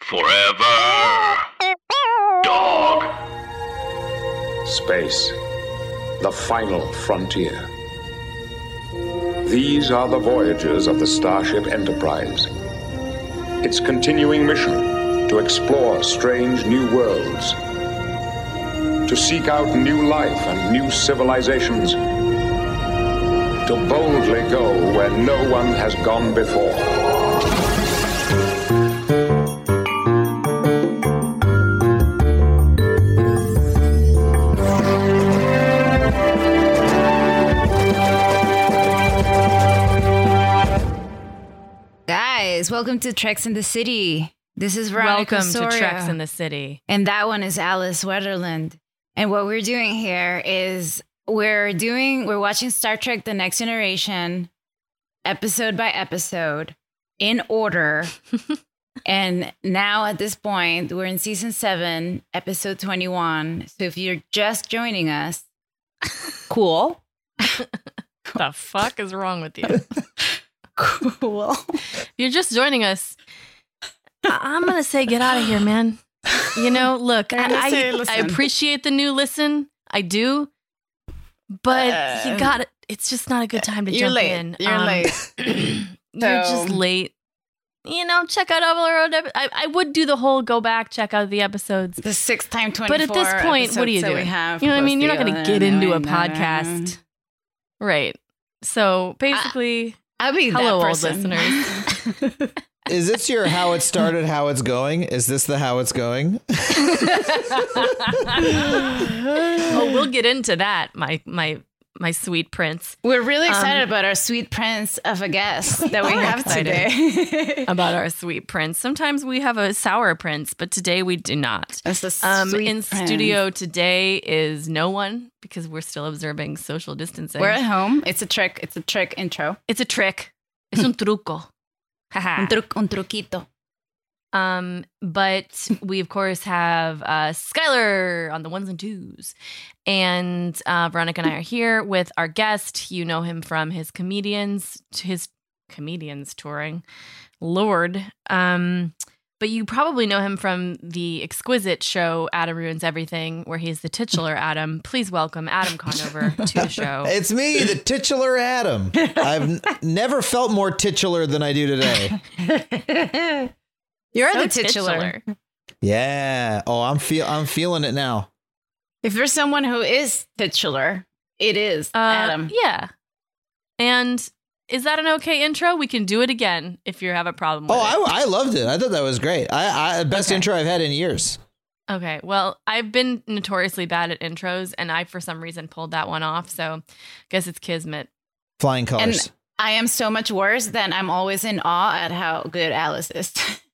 Forever. Dog. Space, the final frontier. These are the voyages of the Starship Enterprise. Its continuing mission to explore strange new worlds, to seek out new life and new civilizations, to boldly go where no one has gone before. Guys, welcome to Treks in the City. This is Veronica Welcome Soria. to Treks in the City. And that one is Alice Wetterland. And what we're doing here is we're watching Star Trek The Next Generation episode by episode in order. And now at this point, we're in season 7, episode 21. So if you're just joining us, cool. The fuck is wrong with you? Cool. If you're just joining us, I'm going to say get out of here, man. You know, look, I appreciate the new listen. I do. But you got it. It's just not a good time to jump in. You're late. You're just late. You know, check out all our old I would do the whole go back, check out the episodes. The 6 times 24. But at this point, what are you doing? You know what I mean? You're not going to get into a podcast. Right. So basically, I'll be hello, that old person. listeners. Is this your how it started, how it's going? Is this the how it's going? Oh, we'll get into that, my sweet prince. We're really excited about our sweet prince of a guest that we have today. About our sweet prince. Sometimes we have a sour prince, but today we do not. That's a sweet in prince. studio today is no one because we're still observing social distancing. We're at home. It's a trick. It's a trick intro. It's a trick. Es un truco. Haha. Un truquito. But we, of course, have Skylar on the ones and twos. And Veronica and I are here with our guest. You know him from his comedians touring. Lord. But you probably know him from the exquisite show Adam Ruins Everything, where he's the titular Adam. Please welcome Adam Conover to the show. It's me, the titular Adam. I've never felt more titular than I do today. You're So the titular. Yeah. Oh, I'm feeling it now. If you're someone who is titular, it is Adam. Yeah. And is that an okay intro? We can do it again if you have a problem with it. I loved it. I thought that was great. Best intro I've had in years. Okay. Well, I've been notoriously bad at intros, and I, for some reason, pulled that one off. So I guess it's kismet. Flying colors. And I am so much worse than I'm always in awe at how good Alice is.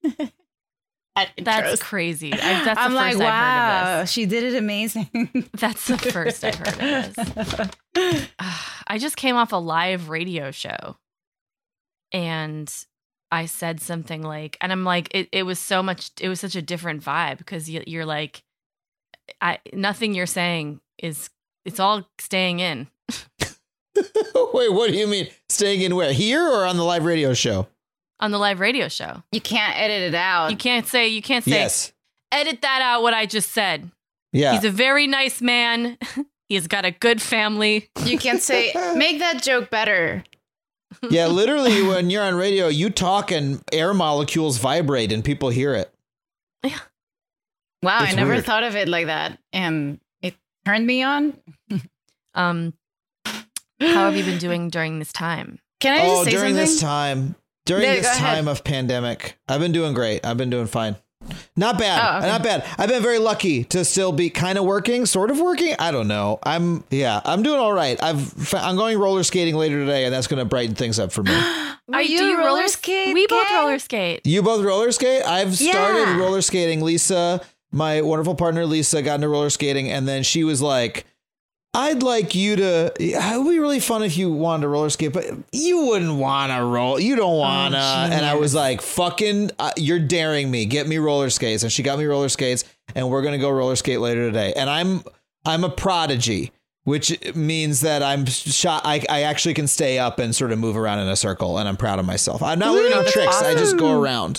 That's crazy. That's the I'm first like, I've wow, heard of she did it amazing. this. That's the first I've heard of this. I just came off a live radio show, and I said something like, and I'm like, it was such a different vibe because you're like, nothing you're saying it's all staying in. Wait, what do you mean? Staying in where? Here or on the live radio show? On the live radio show. You can't edit it out. You can't say, Yes. edit that out what I just said. Yeah. He's a very nice man. He's got a good family. You can't say, make that joke better. Yeah, literally when you're on radio, you talk and air molecules vibrate and people hear it. Yeah. Wow, It's I never weird. thought of it like that. And it turned me on. How have you been doing during this time? Can I just say during something? this time. During Yeah, this go ahead. time of pandemic, I've been doing great. I've been doing fine. Not bad. Oh, okay. Not bad. I've been very lucky to still be kind of working, sort of working. I don't know. I'm doing all right. I'm going roller skating later today, and that's going to brighten things up for me. Are you do a roller skate We both gang? roller skate. You both roller skate? I've started Yeah. roller skating. Lisa, my wonderful partner Lisa, got into roller skating, and then she was like, I'd like you to, it would be really fun if you wanted to roller skate, but you wouldn't want to roll. You don't want to. And I was like, fucking, you're daring me. Get me roller skates. And she got me roller skates, and we're going to go roller skate later today. And I'm a prodigy, which means that I'm shot. I actually can stay up and sort of move around in a circle, and I'm proud of myself. I'm not learning tricks. I just go around.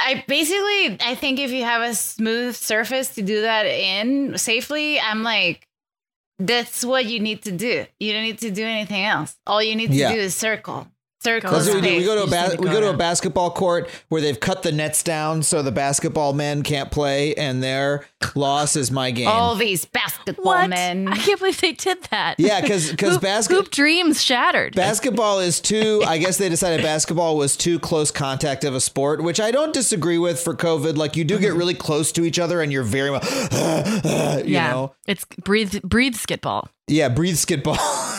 I think if you have a smooth surface to do that in safely, I'm like, that's what you need to do. You don't need to do anything else. All you need to do is circle. That's what we do. We go to a basketball court where they've cut the nets down so the basketball men can't play, and their loss is my game. All these basketball men. I can't believe they did that. Yeah, because hoop dreams shattered. Basketball is too. I guess they decided basketball was too close contact of a sport, which I don't disagree with for COVID. Like you do get really close to each other, and you're very much, you know, it's breathe skitball. Yeah, breathe skitball.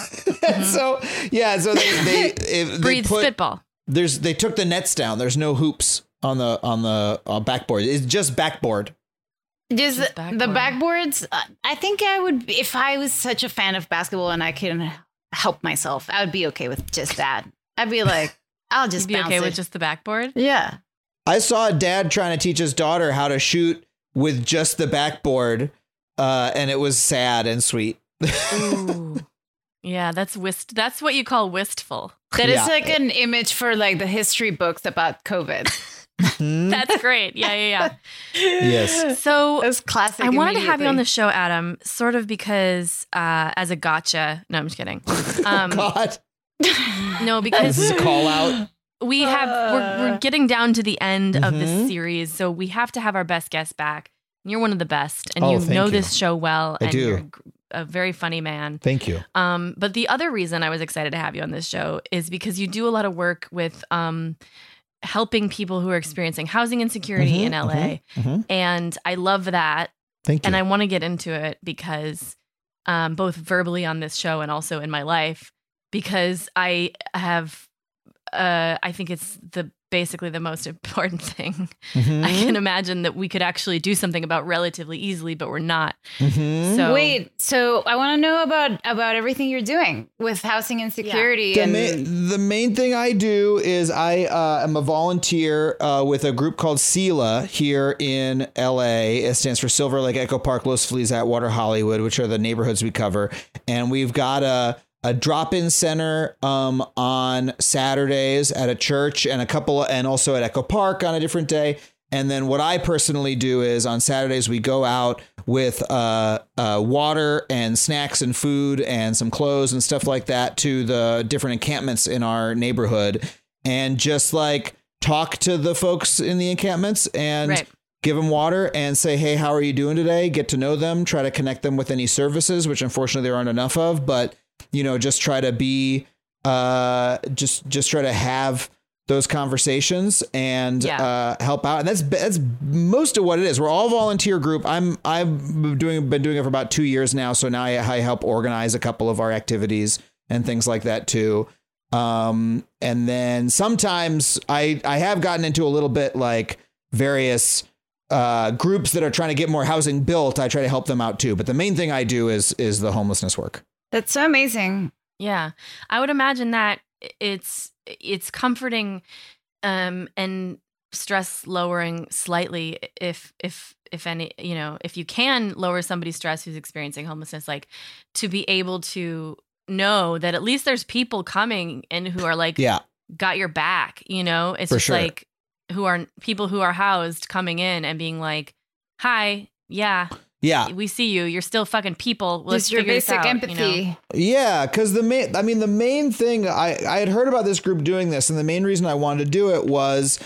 So they breathe spitball. They took the nets down. There's no hoops on the backboard. It's just backboard. Just the backboards. I think I would, if I was such a fan of basketball and I couldn't help myself, I would be okay with just that. I'd be like, I'll just be okay with just the backboard. Yeah. I saw a dad trying to teach his daughter how to shoot with just the backboard, and it was sad and sweet. Ooh. Yeah, that's what you call wistful. That is like an image for like the history books about COVID. That's great. Yeah. Yes. So it was classic. I wanted to have you on the show, Adam, sort of because as a gotcha. No, I'm just kidding. God. No, because this is a call out. We're getting down to the end of this series, so we have to have our best guest back. You're one of the best, and you know this show well. I do. You're a very funny man. Thank you. But the other reason I was excited to have you on this show is because you do a lot of work with helping people who are experiencing housing insecurity in LA. And I love that. Thank you. And I want to get into it because both verbally on this show and also in my life, because I have, I think it's basically the most important thing. I can imagine that we could actually do something about relatively easily, but we're not. So I want to know about everything you're doing with housing insecurity. Yeah. The main thing I do is I am a volunteer with a group called SELA here in LA. It stands for Silver Lake, Echo Park, Los Feliz, Atwater, Hollywood, which are the neighborhoods we cover. And we've got a drop-in center on Saturdays at a church and also at Echo Park on a different day. And then what I personally do is on Saturdays, we go out with water and snacks and food and some clothes and stuff like that to the different encampments in our neighborhood and just like talk to the folks in the encampments and give them water and say, hey, how are you doing today? Get to know them, try to connect them with any services, which unfortunately there aren't enough of, but just try to be, just try to have those conversations and help out. And that's most of what it is. We're all volunteer group. I've been doing it for about 2 years now. So now I help organize a couple of our activities and things like that too. And then sometimes I have gotten into a little bit like various groups that are trying to get more housing built. I try to help them out too. But the main thing I do is the homelessness work. That's so amazing. Yeah, I would imagine that it's comforting and stress lowering slightly if any, if you can lower somebody's stress who's experiencing homelessness, like to be able to know that at least there's people coming and who are like, got your back, it's for just sure. like people who are housed coming in and being like, hi, yeah, we see you. You're still fucking people. Let's just your figure this basic out, empathy. Yeah, because the main thing I had heard about this group doing this, and the main reason I wanted to do it was,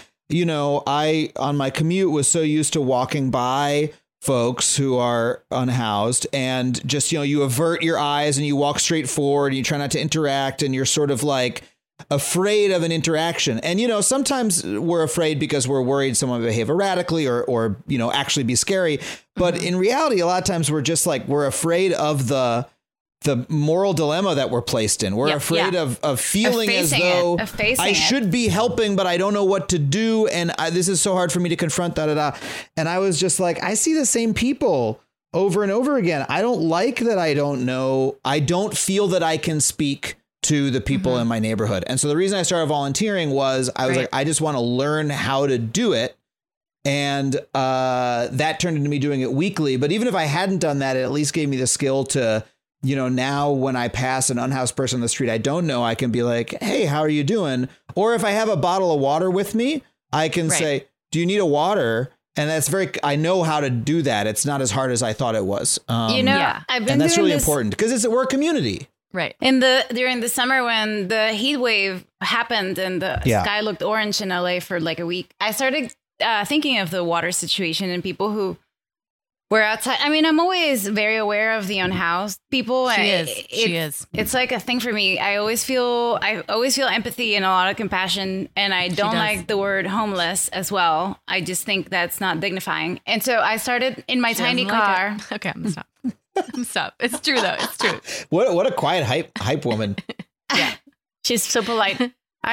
I on my commute was so used to walking by folks who are unhoused and just, you avert your eyes and you walk straight forward and you try not to interact and you're sort of like afraid of an interaction. And, sometimes we're afraid because we're worried someone will behave erratically or, actually be scary. But in reality, a lot of times we're just like, we're afraid of the moral dilemma that we're placed in. We're afraid of feeling as though I should be helping, but I don't know what to do. And this is so hard for me to confront, And I was just like, I see the same people over and over again. I don't like that. I don't know. I don't feel that I can speak to the people in my neighborhood. And so the reason I started volunteering was I was like, I just want to learn how to do it. And that turned into me doing it weekly. But even if I hadn't done that, it at least gave me the skill to, now when I pass an unhoused person on the street, I don't know, I can be like, hey, how are you doing? Or if I have a bottle of water with me, I can say, do you need a water? And that's I know how to do that. It's not as hard as I thought it was. I've been and that's doing really this important because we're a community. Right. during the summer when the heat wave happened and the sky looked orange in LA for like a week. I started thinking of the water situation and people who were outside. I mean, I'm always very aware of the unhoused people. She is. It's like a thing for me. I always feel empathy and a lot of compassion, and I don't like the word homeless as well. I just think that's not dignifying. And so I started in my tiny car. Okay, I'm gonna stop. Stop. It's true though. It's true. What a quiet hype woman. Yeah, she's so polite. I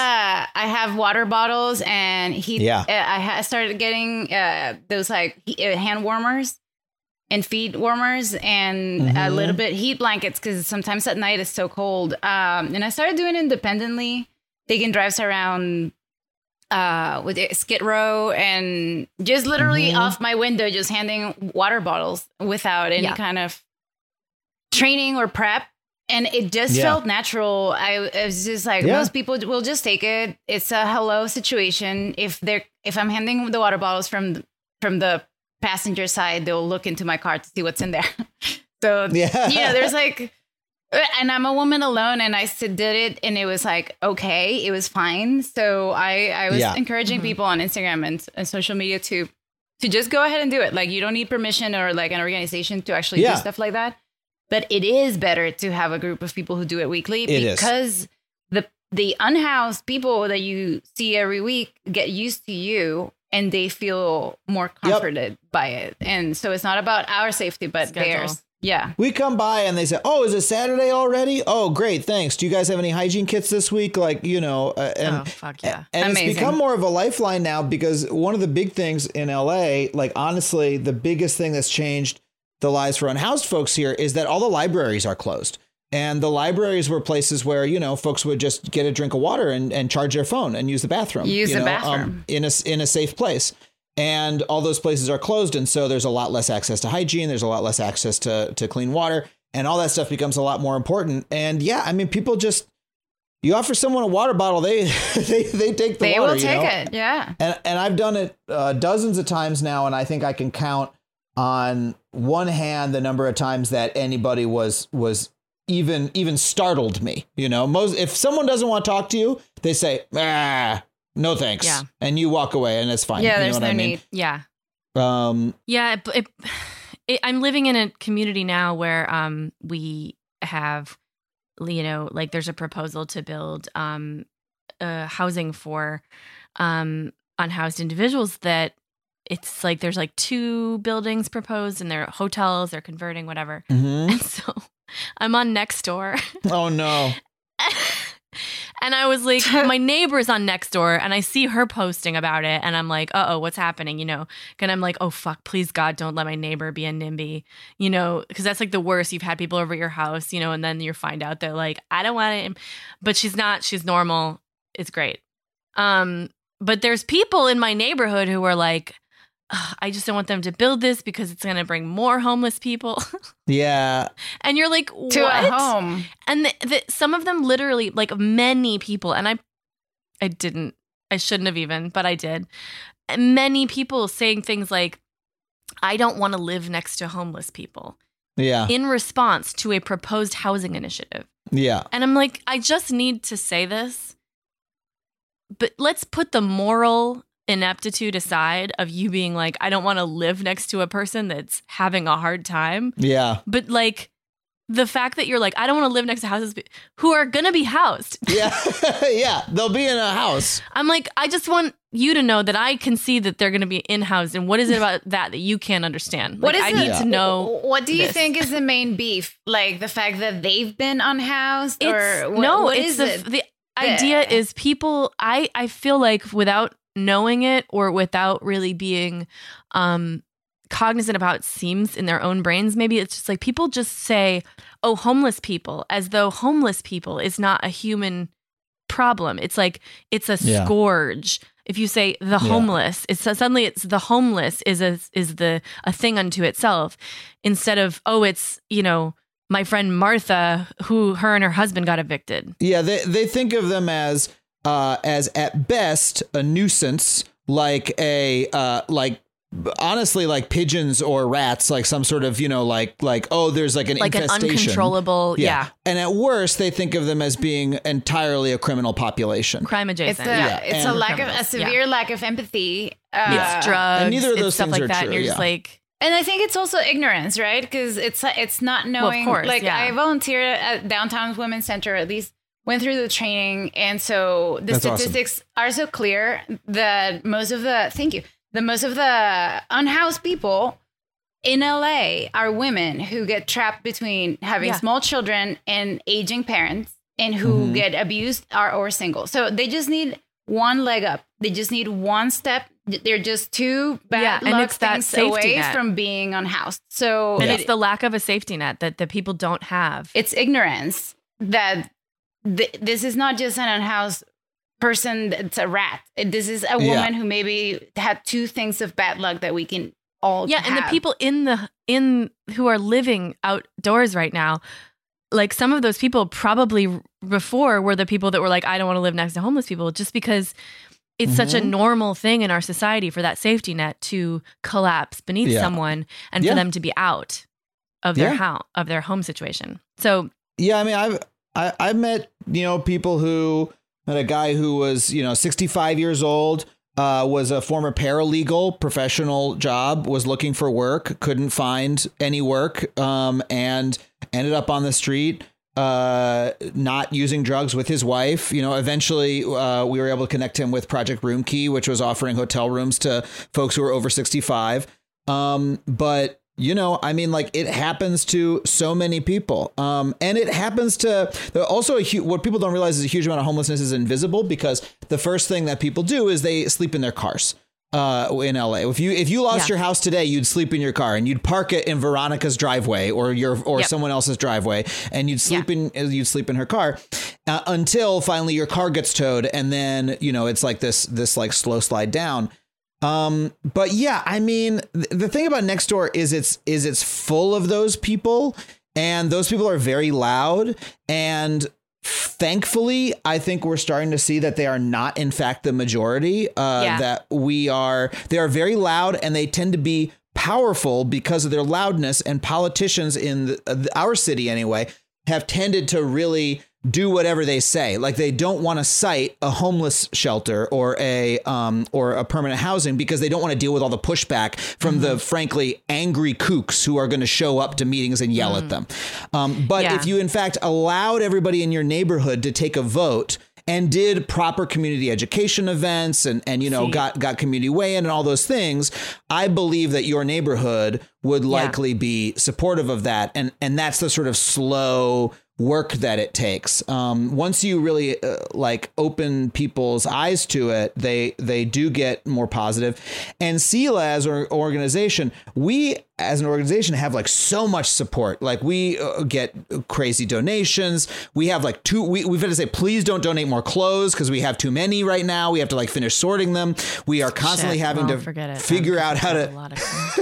have water bottles and heat. Yeah. I started getting those like hand warmers and feet warmers and a little bit heat blankets because sometimes at night it's so cold. And I started doing it independently, taking drives around with Skid Row and just literally off my window, just handing water bottles without any kind of training or prep. And it just felt natural. I was just like, most people will just take it. It's a hello situation. If I'm handing the water bottles from the passenger side, they'll look into my car to see what's in there. So, there's like, and I'm a woman alone and I did it and it was like, okay, it was fine. So I was encouraging people on Instagram and social media to just go ahead and do it. Like, you don't need permission or like an organization to actually do stuff like that. But it is better to have a group of people who do it weekly because the unhoused people that you see every week get used to you and they feel more comforted by it. And so it's not about our safety, but theirs. Yeah. We come by and they say, oh, is it Saturday already? Oh, great. Thanks. Do you guys have any hygiene kits this week? Like, fuck yeah. And it's become more of a lifeline now because one of the big things in LA, like, honestly, the biggest thing that's changed the lives for unhoused folks here is that all the libraries are closed. And the libraries were places where, folks would just get a drink of water and charge their phone and use the bathroom. In a safe place. And all those places are closed. And so there's a lot less access to hygiene. There's a lot less access to clean water. And all that stuff becomes a lot more important. And people just, you offer someone a water bottle, they take the water. They will take it. Yeah. And I've done it dozens of times now. And I think I can count on one hand the number of times that anybody was even startled me. If someone doesn't want to talk to you, they say, no thanks. Yeah. And you walk away and it's fine. Yeah, there's no need. Yeah. I'm living in a community now where we have, there's a proposal to build housing for unhoused individuals that it's like there's like 2 buildings proposed and they're hotels, they're converting, whatever. Mm-hmm. And so I'm on Nextdoor. Oh, no. And I was like, my neighbor's on Nextdoor and I see her posting about it. And I'm like, what's happening? And I'm like, oh, fuck, please, God, don't let my neighbor be a NIMBY, because that's like the worst. You've had people over your house, and then you find out they're like, I don't want it. But she's not. She's normal. It's great. But there's people in my neighborhood who are like, I just don't want them to build this because it's going to bring more homeless people. Yeah. And you're like, what? To a home. And some of them literally, like many people, and I shouldn't have even, but I did. Many people saying things like, I don't want to live next to homeless people. Yeah. In response to a proposed housing initiative. Yeah. And I'm like, I just need to say this, but let's put the moral ineptitude aside of you being like, I don't want to live next to a person that's having a hard time. Yeah. But like the fact that you're like, I don't want to live next to houses who are going to be housed. Yeah. Yeah. They'll be in a house. I'm like, I just want you to know that I can see that they're going to be in-housed. And what is it about that you can't understand? What is I need to know. What do you think is the main beef? Like the fact that they've been unhoused? The idea is people, I feel like without knowing it or without really being cognizant of how it seems in their own brains, maybe it's just like people just say, oh, homeless people, as though homeless people is not a human problem. It's like it's a scourge. If you say the homeless, it's suddenly it's the homeless is a thing unto itself, instead of, oh, it's my friend Martha who her and her husband got evicted. Yeah, they think of them as at best a nuisance, like honestly, like pigeons or rats, like some sort of, like, oh, there's like an infestation. An uncontrollable. Yeah. And at worst, they think of them as being entirely a criminal population. Crime adjacent. It's a severe lack of empathy. It's drugs. And neither of those stuff things like are that. true. And you're just like, and I think it's also ignorance, right? Because it's not knowing. Well, of course, I volunteered at Downtown Women's Center, at least went through the training. And so the statistics are so clear that most of the unhoused people in LA are women who get trapped between having small children and aging parents and who get abused or single. So they just need one leg up. They just need one step. They're just two bad luck things away from being unhoused. So it's the lack of a safety net that the people don't have. It's ignorance that this is not just an unhoused person that's a rat. This is a woman who maybe had two things of bad luck that we can all have. And the people who are living outdoors right now, like some of those people probably before were the people that were like, I don't want to live next to homeless people, just because it's such a normal thing in our society for that safety net to collapse beneath someone and for them to be out of their house, of their home situation. So I mean, I've met people who. Met a guy who was 65 years old, was a former paralegal, professional job, was looking for work, couldn't find any work, and ended up on the street, not using drugs with his wife. Eventually we were able to connect him with Project Room Key, which was offering hotel rooms to folks who were over 65. But I mean, like, it happens to so many people. And it happens to also what people don't realize is a huge amount of homelessness is invisible, because the first thing that people do is they sleep in their cars in LA. If you lost your house today, you'd sleep in your car and you'd park it in Veronica's driveway or someone else's driveway, and you'd sleep in her car until finally your car gets towed. And then, it's like this like slow slide down. But I mean, the thing about Nextdoor is it's full of those people, and those people are very loud. And thankfully, I think we're starting to see that they are not, in fact, the majority, that they are very loud, and they tend to be powerful because of their loudness. And politicians in our city anyway have tended to really do whatever they say. Like, they don't want to cite a homeless shelter or a permanent housing because they don't want to deal with all the pushback from the frankly angry kooks who are going to show up to meetings and yell at them. But if you in fact allowed everybody in your neighborhood to take a vote and did proper community education events and got community weigh-in and all those things, I believe that your neighborhood would likely be supportive of that. And that's the sort of slow work that it takes. Once you really open people's eyes to it, they do get more positive. And SELA as an organization, we as an organization have like so much support. Like, we get crazy donations. We have like we've had to say, please don't donate more clothes because we have too many right now. We have to like finish sorting them. We are constantly having to figure out how to.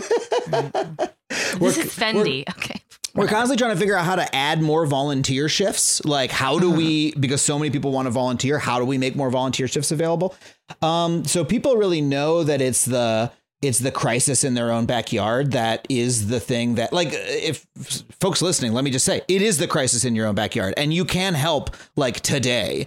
This is Fendi. Okay. We're constantly trying to figure out how to add more volunteer shifts. Like, how do we, because so many people want to volunteer, how do we make more volunteer shifts available? So people really know that it's the crisis in their own backyard that is the thing that, like, if folks listening, let me just say, it is the crisis in your own backyard, and you can help like today.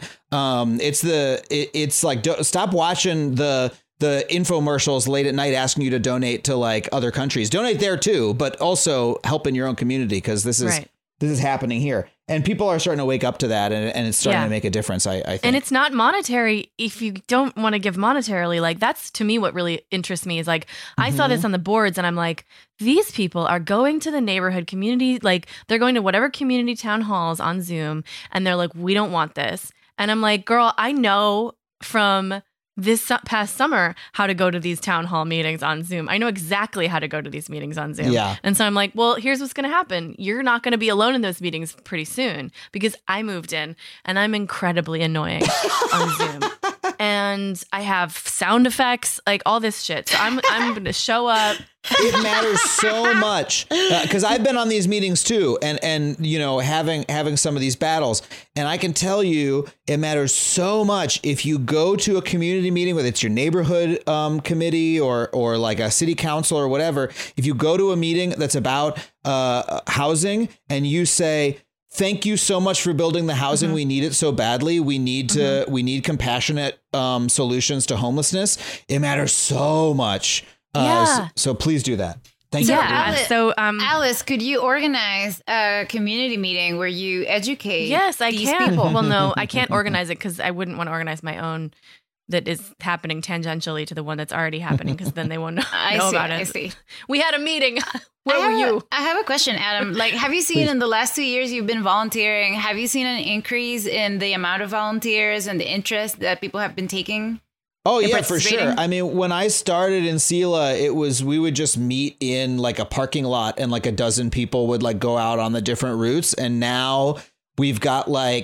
It's like, stop watching the infomercials late at night asking you to donate to like other countries. Donate there too, but also help in your own community, because this is happening here. And people are starting to wake up to that, and it's starting to make a difference, I think. And it's not monetary. If you don't want to give monetarily, like, that's to me what really interests me is like, I saw this on the boards and I'm like, these people are going to the neighborhood community, like they're going to whatever community town halls on Zoom, and they're like, we don't want this. And I'm like, girl, I know from this past summer how to go to these town hall meetings on Zoom. I know exactly how to go to these meetings on Zoom. Yeah. And so I'm like, well, here's what's going to happen. You're not going to be alone in those meetings pretty soon, because I moved in and I'm incredibly annoying on Zoom. and I have sound effects, like all this shit. So I'm going to show up. It matters so much because I've been on these meetings too, and you know, having some of these battles, and I can tell you it matters so much if you go to a community meeting, whether it's your neighborhood committee or like a city council or whatever. If you go to a meeting that's about housing and you say, thank you so much for building the housing. We need it so badly. We need compassionate solutions to homelessness. It matters so much. So please do that. Thank you. Alice, could you organize a community meeting where you educate? Yes, I these can. people? Well, no, I can't organize it because I wouldn't want to organize my own that is happening tangentially to the one that's already happening, because then they won't know about it. I see. We had a meeting. Where were you? I have a question, Adam. Like, have you seen in the last 2 years you've been volunteering, have you seen an increase in the amount of volunteers and the interest that people have been taking? Oh, yeah, for sure. I mean, when I started in SELA, we would just meet in like a parking lot and like a dozen people would like go out on the different routes. And now we've got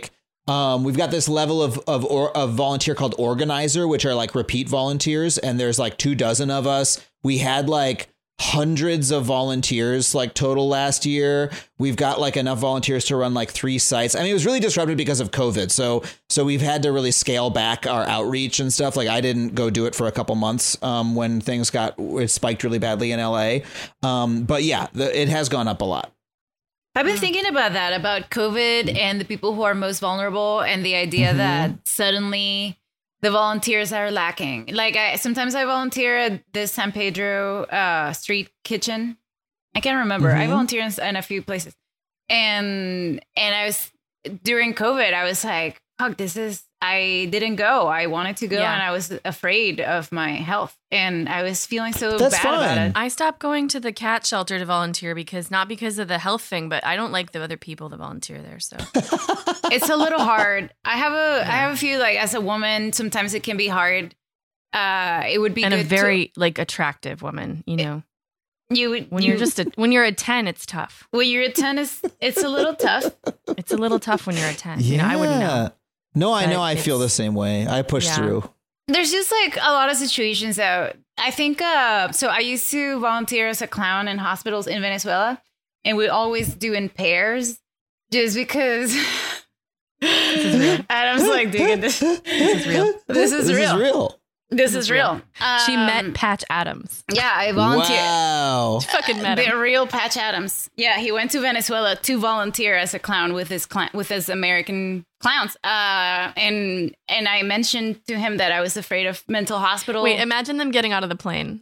this level of volunteer called organizer, which are like repeat volunteers. And there's like 24 of us. We had like hundreds of volunteers like total last year. We've got like enough volunteers to run like 3 sites. I mean, it was really disrupted because of COVID. So we've had to really scale back our outreach and stuff. Like I didn't go do it for a couple months when things it spiked really badly in LA. But yeah, it has gone up a lot. I've been thinking about that, about COVID and the people who are most vulnerable, and the idea that suddenly the volunteers are lacking. Like sometimes I volunteer at this San Pedro street kitchen. I can't remember. I volunteer in a few places, and I was during COVID. I was like, "Fuck, I didn't go. I wanted to go, and I was afraid of my health, and I was feeling so bad about it." I stopped going to the cat shelter to volunteer not because of the health thing, but I don't like the other people that volunteer there. So it's a little hard. I have a few, like, as a woman, sometimes it can be hard. It would be and good a very like attractive woman, you know. When you're a 10, it's tough. When you're a 10, it's a little tough. It's a little tough when you're a 10. Yeah. You know, I wouldn't know. No, I know. I feel the same way. I push through. There's just like a lot of situations that I think. So I used to volunteer as a clown in hospitals in Venezuela, and we always do in pairs, just because. This is real. Adam's like, dude, this is real. This is real. This is real. She met Patch Adams. Yeah, I volunteered. Wow. She fucking met him. The real Patch Adams. Yeah, he went to Venezuela to volunteer as a clown with his American clowns. And I mentioned to him that I was afraid of mental hospital. Wait, imagine them getting out of the plane.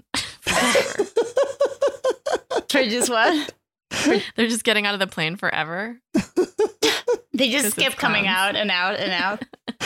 For just what? They're just getting out of the plane forever. They just kept coming out and out and out.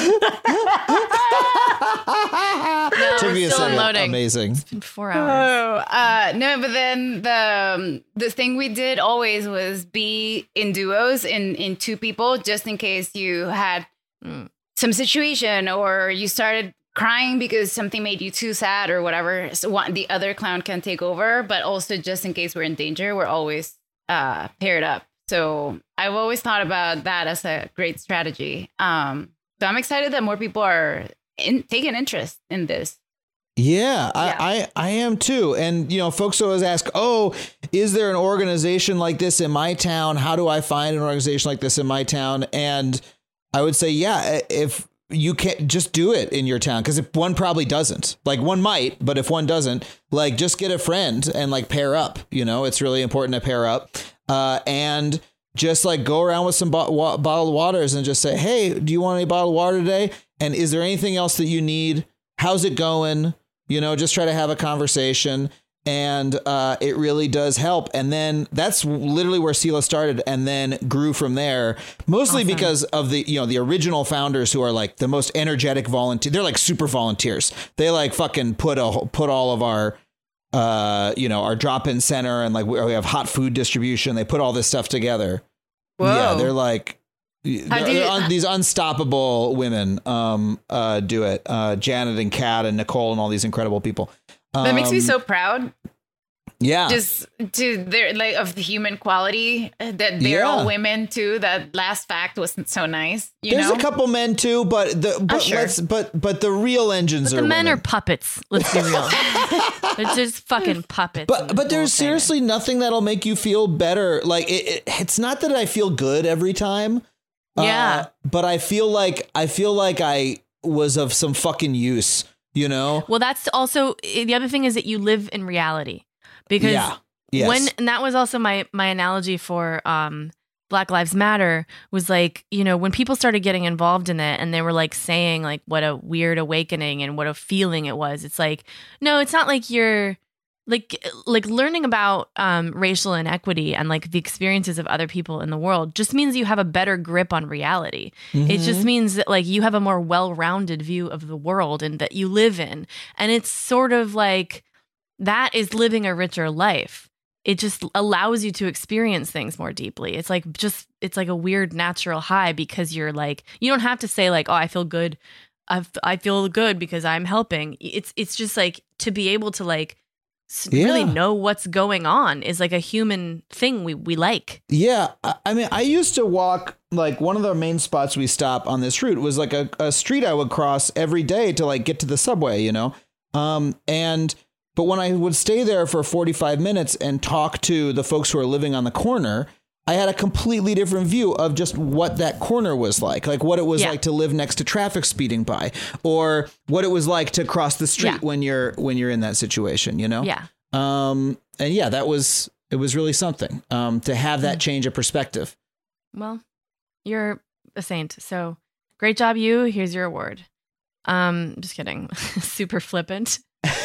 No, Trivia still said unloading. Amazing. It's been 4 hours. No, but then the thing we did always was be in duos in 2 people, just in case you had some situation or you started crying because something made you too sad or whatever. So the other clown can take over, but also just in case we're in danger, we're always paired up. So I've always thought about that as a great strategy. So I'm excited that more people are taking interest in this. Yeah, I am too. And, you know, folks always ask, oh, is there an organization like this in my town? How do I find an organization like this in my town? And I would say, yeah, if you can't just do it in your town, because if one probably doesn't, like one might, but if one doesn't, like just get a friend and like pair up. You know, it's really important to pair up. And just like go around with some bottled waters and just say, hey, do you want any bottled water today? And is there anything else that you need? How's it going? You know, just try to have a conversation. And it really does help. And then that's literally where SELA started and then grew from there, mostly because of the original founders who are like the most energetic volunteer. They're like super volunteers. They like fucking put all of our our drop-in center and like we have hot food distribution. They put all this stuff together. Whoa. Yeah, they're like these unstoppable women do it. Janet and Kat and Nicole and all these incredible people. That makes me so proud. Yeah. Just to their like of the human quality that they're all women too. That last fact wasn't so nice. There's a couple men too, but the real engines are the men women. are puppets. Let's be real. They're just fucking puppets. But there's seriously nothing that'll make you feel better. Like it's not that I feel good every time. Yeah. But I feel like I was of some fucking use, you know? Well, that's also the other thing is that you live in reality. Because and that was also my analogy for Black Lives Matter was like, you know, when people started getting involved in it and they were like saying like what a weird awakening and what a feeling it was. It's like, no, it's not like you're like learning about racial inequity and like the experiences of other people in the world just means you have a better grip on reality. Mm-hmm. It just means that like you have a more well-rounded view of the world and that you live in. And it's sort of like that is living a richer life. It just allows you to experience things more deeply. It's like a weird natural high because you're like, you don't have to say like, oh, I feel good. I feel good because I'm helping. It's just like to be able to like really know what's going on is like a human thing we like. Yeah. I mean, I used to walk like one of the main spots we stop on this route was like a street I would cross every day to like get to the subway, you know? But when I would stay there for 45 minutes and talk to the folks who are living on the corner, I had a completely different view of just what that corner was like what it was like to live next to traffic speeding by, or what it was like to cross the street when you're in that situation, you know? Yeah. And yeah, it was really something to have that change of perspective. Well, you're a saint. So great job, you. Here's your award. Just kidding. Super flippant.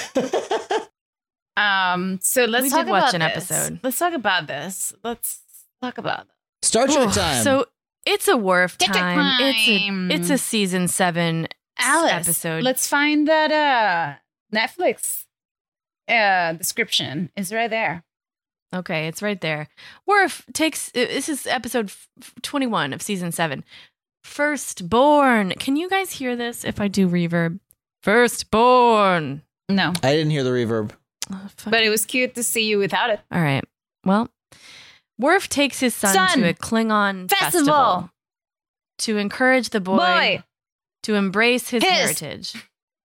So let's talk about an this. Episode. Let's talk about this. Let's talk about this. Star Trek time. So it's a Worf Star Trek time. It's a season 7 episode. Let's find that Netflix description is right there. Okay, it's right there. Worf takes. This is episode 21 of season 7. Firstborn. Can you guys hear this? If I do reverb, Firstborn. No, I didn't hear the reverb. Oh, but it was cute to see you without it. All right. Well, Worf takes his son to a Klingon festival to encourage the boy to embrace his heritage.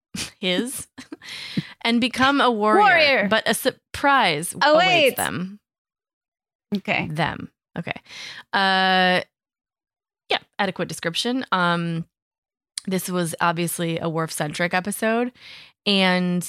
And become a warrior. But a surprise awaits them. Okay. Okay. Yeah, adequate description. This was obviously a Worf-centric episode. And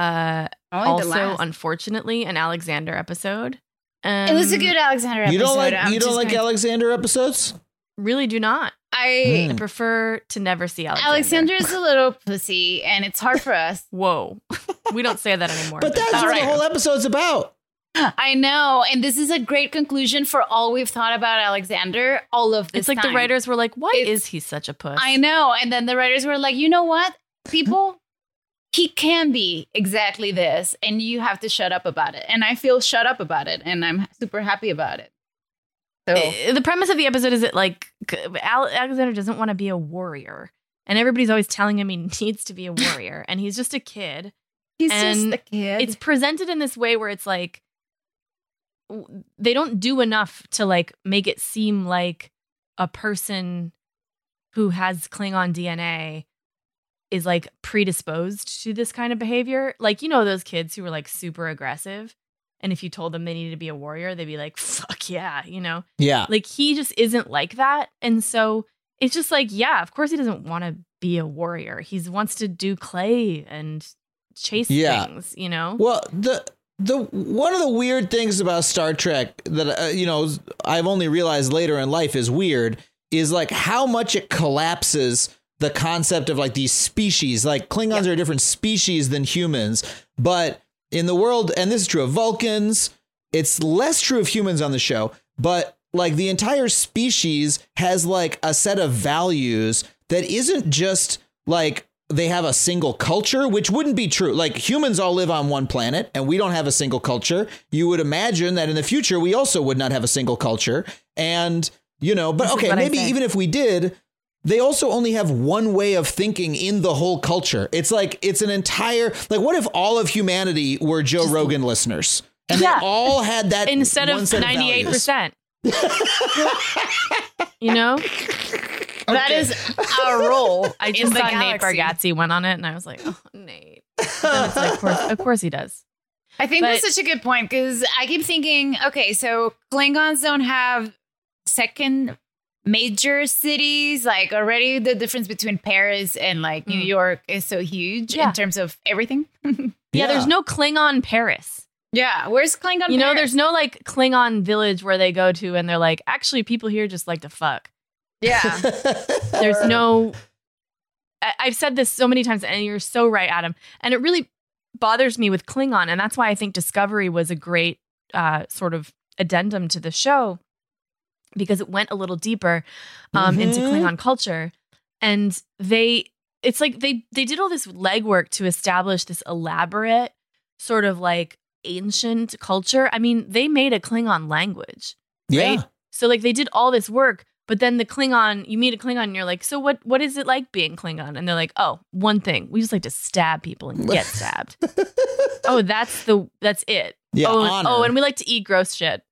also, unfortunately, an Alexander episode. It was a good Alexander episode. You don't like Alexander episodes? Really do not. I prefer to never see Alexander. Alexander is a little pussy, and it's hard for us. Whoa. We don't say that anymore. But that's what the whole episode's about. I know. And this is a great conclusion for all we've thought about Alexander all of this It's like time. The writers were like, why is he such a puss? I know. And then the writers were like, you know what, people? He can be exactly this, and you have to shut up about it. And I feel shut up about it, and I'm super happy about it. So the premise of the episode is that like Alexander doesn't want to be a warrior, and everybody's always telling him he needs to be a warrior, and he's just a kid. He's just a kid. It's presented in this way where it's like they don't do enough to like make it seem like a person who has Klingon DNA is like predisposed to this kind of behavior. Like, you know, those kids who were like super aggressive. And if you told them they needed to be a warrior, they'd be like, fuck yeah, you know? Yeah. Like he just isn't like that. And so it's just like, yeah, of course he doesn't want to be a warrior. He wants to do clay and chase things, you know? Well, the one of the weird things about Star Trek that, you know, I've only realized later in life is weird is like how much it collapses the concept of like these species. Like Klingons are a different species than humans, but in the world, and this is true of Vulcans, it's less true of humans on the show, but like the entire species has like a set of values that isn't just like they have a single culture, which wouldn't be true. Like humans all live on one planet and we don't have a single culture. You would imagine that in the future, we also would not have a single culture. And, you know, but okay, maybe even if we did, they also only have one way of thinking in the whole culture. It's like it's an entire like what if all of humanity were Joe Rogan listeners? And Yeah. they all had that Instead of one set 98%. You know? That is a role. I in just the saw Nate galaxy. Bargatze went on it, and I was like, oh, Nate. Then it's like, of course he does. I think But- that's such a good point because I keep thinking, okay, so Klingons don't have second major cities. Like already the difference between Paris and like New York is so huge Yeah. in terms of everything. Yeah, there's no Klingon Paris. Yeah, where's Klingon? You know, Paris? there's no like Klingon village where they go to and they're like, actually, people here just like to fuck. Yeah, There's no. I've said this so many times, and you're so right, Adam. And it really bothers me with Klingon, and that's why I think Discovery was a great sort of addendum to the show, because it went a little deeper into Klingon culture, and it's like they did all this legwork to establish this elaborate sort of like ancient culture. I mean, they made a Klingon language, right? Yeah. So like they did all this work. But then the Klingon, you meet a Klingon and you're like, so what is it like being Klingon? And they're like, oh, one thing. We just like to stab people and get stabbed. Oh, that's it. Yeah, Oh, honor. and we like to eat gross shit.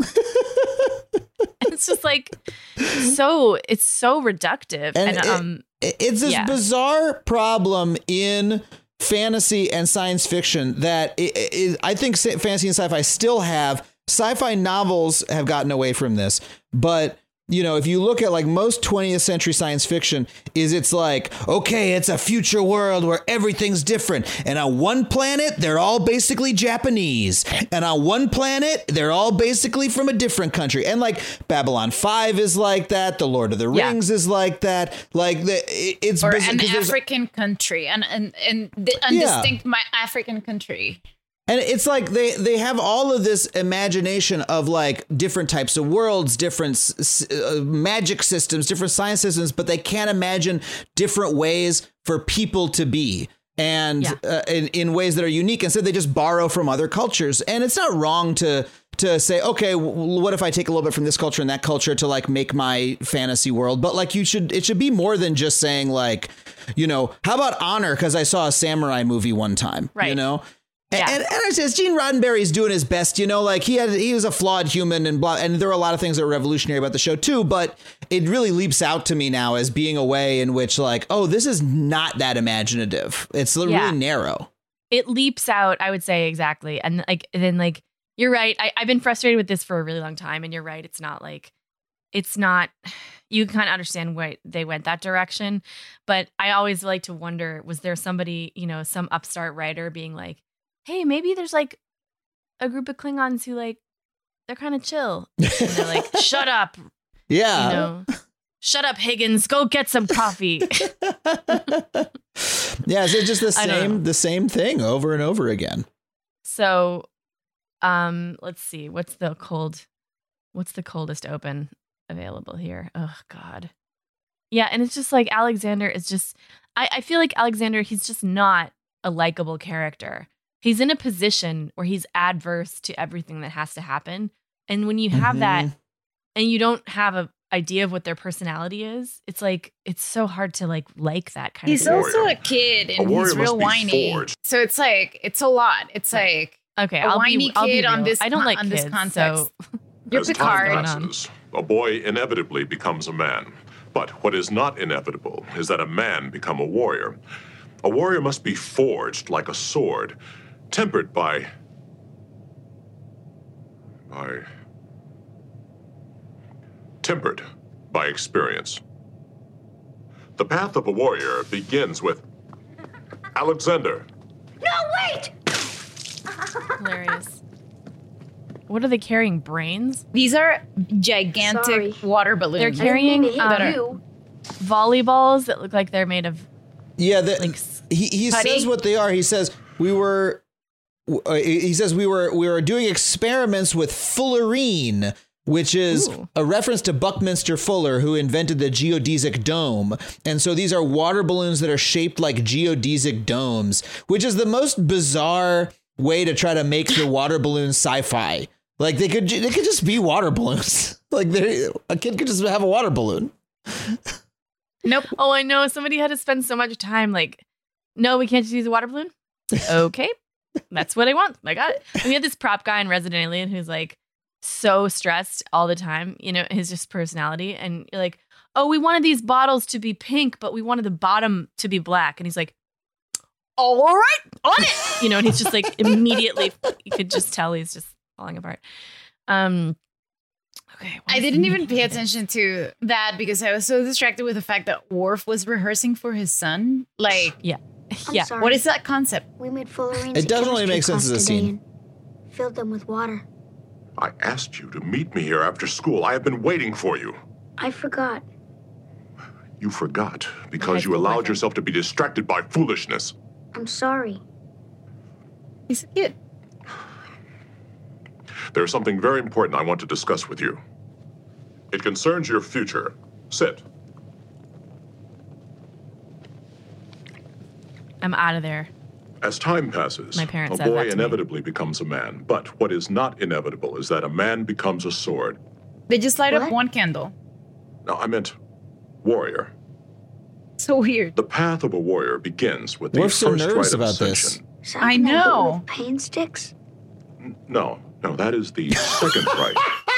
It's just like it's so reductive. And it's this bizarre problem in fantasy and science fiction that I think fantasy and sci-fi still have. Sci-fi novels have gotten away from this, but you know, if you look at like most 20th century science fiction, it's like, okay, it's a future world where everything's different. And on one planet, they're all basically Japanese. And on one planet, they're all basically from a different country. And like Babylon 5 is like that. The Lord of the Rings is like that. Like it's or busy, an 'cause there's- African country, and the undistinct African country. And it's like they have all of this imagination of like different types of worlds, different magic systems, different science systems, but they can't imagine different ways for people to be and in ways that are unique. And so they just borrow from other cultures. And it's not wrong to say, OK, what if I take a little bit from this culture and that culture to like make my fantasy world? But like it should be more than just saying like, you know, how about honor? Because I saw a samurai movie one time, Right. you know. Yeah. And I says Gene Roddenberry's doing his best, you know, like he was a flawed human and blah. And there were a lot of things that were revolutionary about the show, too. But it really leaps out to me now as being a way in which like, oh, this is not that imaginative. It's really narrow. It leaps out, I would say, exactly. And then you're right. I've been frustrated with this for a really long time. And you're right. It's not you can kind of understand why they went that direction. But I always like to wonder, was there somebody, you know, some upstart writer being like, hey, maybe there's like a group of Klingons who like, they're kind of chill. And they're like, shut up. Yeah. You know, shut up, Higgins. Go get some coffee. Yeah. So it's just the same thing over and over again. So let's see. What's the coldest open available here? Oh, God. Yeah. And it's just like Alexander is just, I feel like Alexander, he's just not a likable character. He's in a position where he's adverse to everything that has to happen. And when you have that and you don't have an idea of what their personality is, it's like, it's so hard to like that kind He's of thing. also a kid and warrior he's real must be whiny. forged. So it's like, it's a lot. It's like Okay, a whiny I'll be kid on real. this I don't like on kids, this context. so You're As time Picard. passes, a boy inevitably becomes a man. But what is not inevitable is that a man become a warrior. A warrior must be forged like a sword, tempered by experience. The path of a warrior begins with Alexander. hilarious. What are they carrying? Brains? These are gigantic Sorry. water balloons. They're carrying I didn't mean to hit you. volleyballs that look like they're made of Yeah. like He Putty? says what they are. He says we were doing experiments with fullerene, which is a reference to Buckminster Fuller, who invented the geodesic dome. And so these are water balloons that are shaped like geodesic domes, which is the most bizarre way to try to make the water balloon sci-fi. Like they could just be water balloons. Like a kid could just have a water balloon. Nope. Oh, I know. Somebody had to spend so much time like, no, we can't just use a water balloon. Okay. That's what I want. I got it. And we had this prop guy in Resident Alien who's like so stressed all the time, you know, his just personality. And you're like, oh, we wanted these bottles to be pink, but we wanted the bottom to be black. And he's like, all right, on it. You know, and he's just like immediately, you could just tell he's just falling apart. Okay. I didn't even pay attention to that because I was so distracted with the fact that Worf was rehearsing for his son. Like, Yeah. I'm Yeah. sorry. what is that concept? We made fullerenes. It at doesn't really chemistry make sense class as a today scene. and filled them with water. I asked you to meet me here after school. I have been waiting for you. I forgot. You forgot because Okay, you allowed boyfriend. yourself to be distracted by foolishness. I'm sorry. He's a kid. There's something very important I want to discuss with you. It concerns your future. Sit. I'm out of there. As time passes, My parents a said that boy to me. inevitably becomes a man. But what is not inevitable is that a man becomes a sword. They just light up What? one candle. No, I meant warrior. So weird. The path of a warrior begins with the Worf's so first nervous rite of about this. ascension. Something I I hit know. with pain sticks? No, that is the second rite.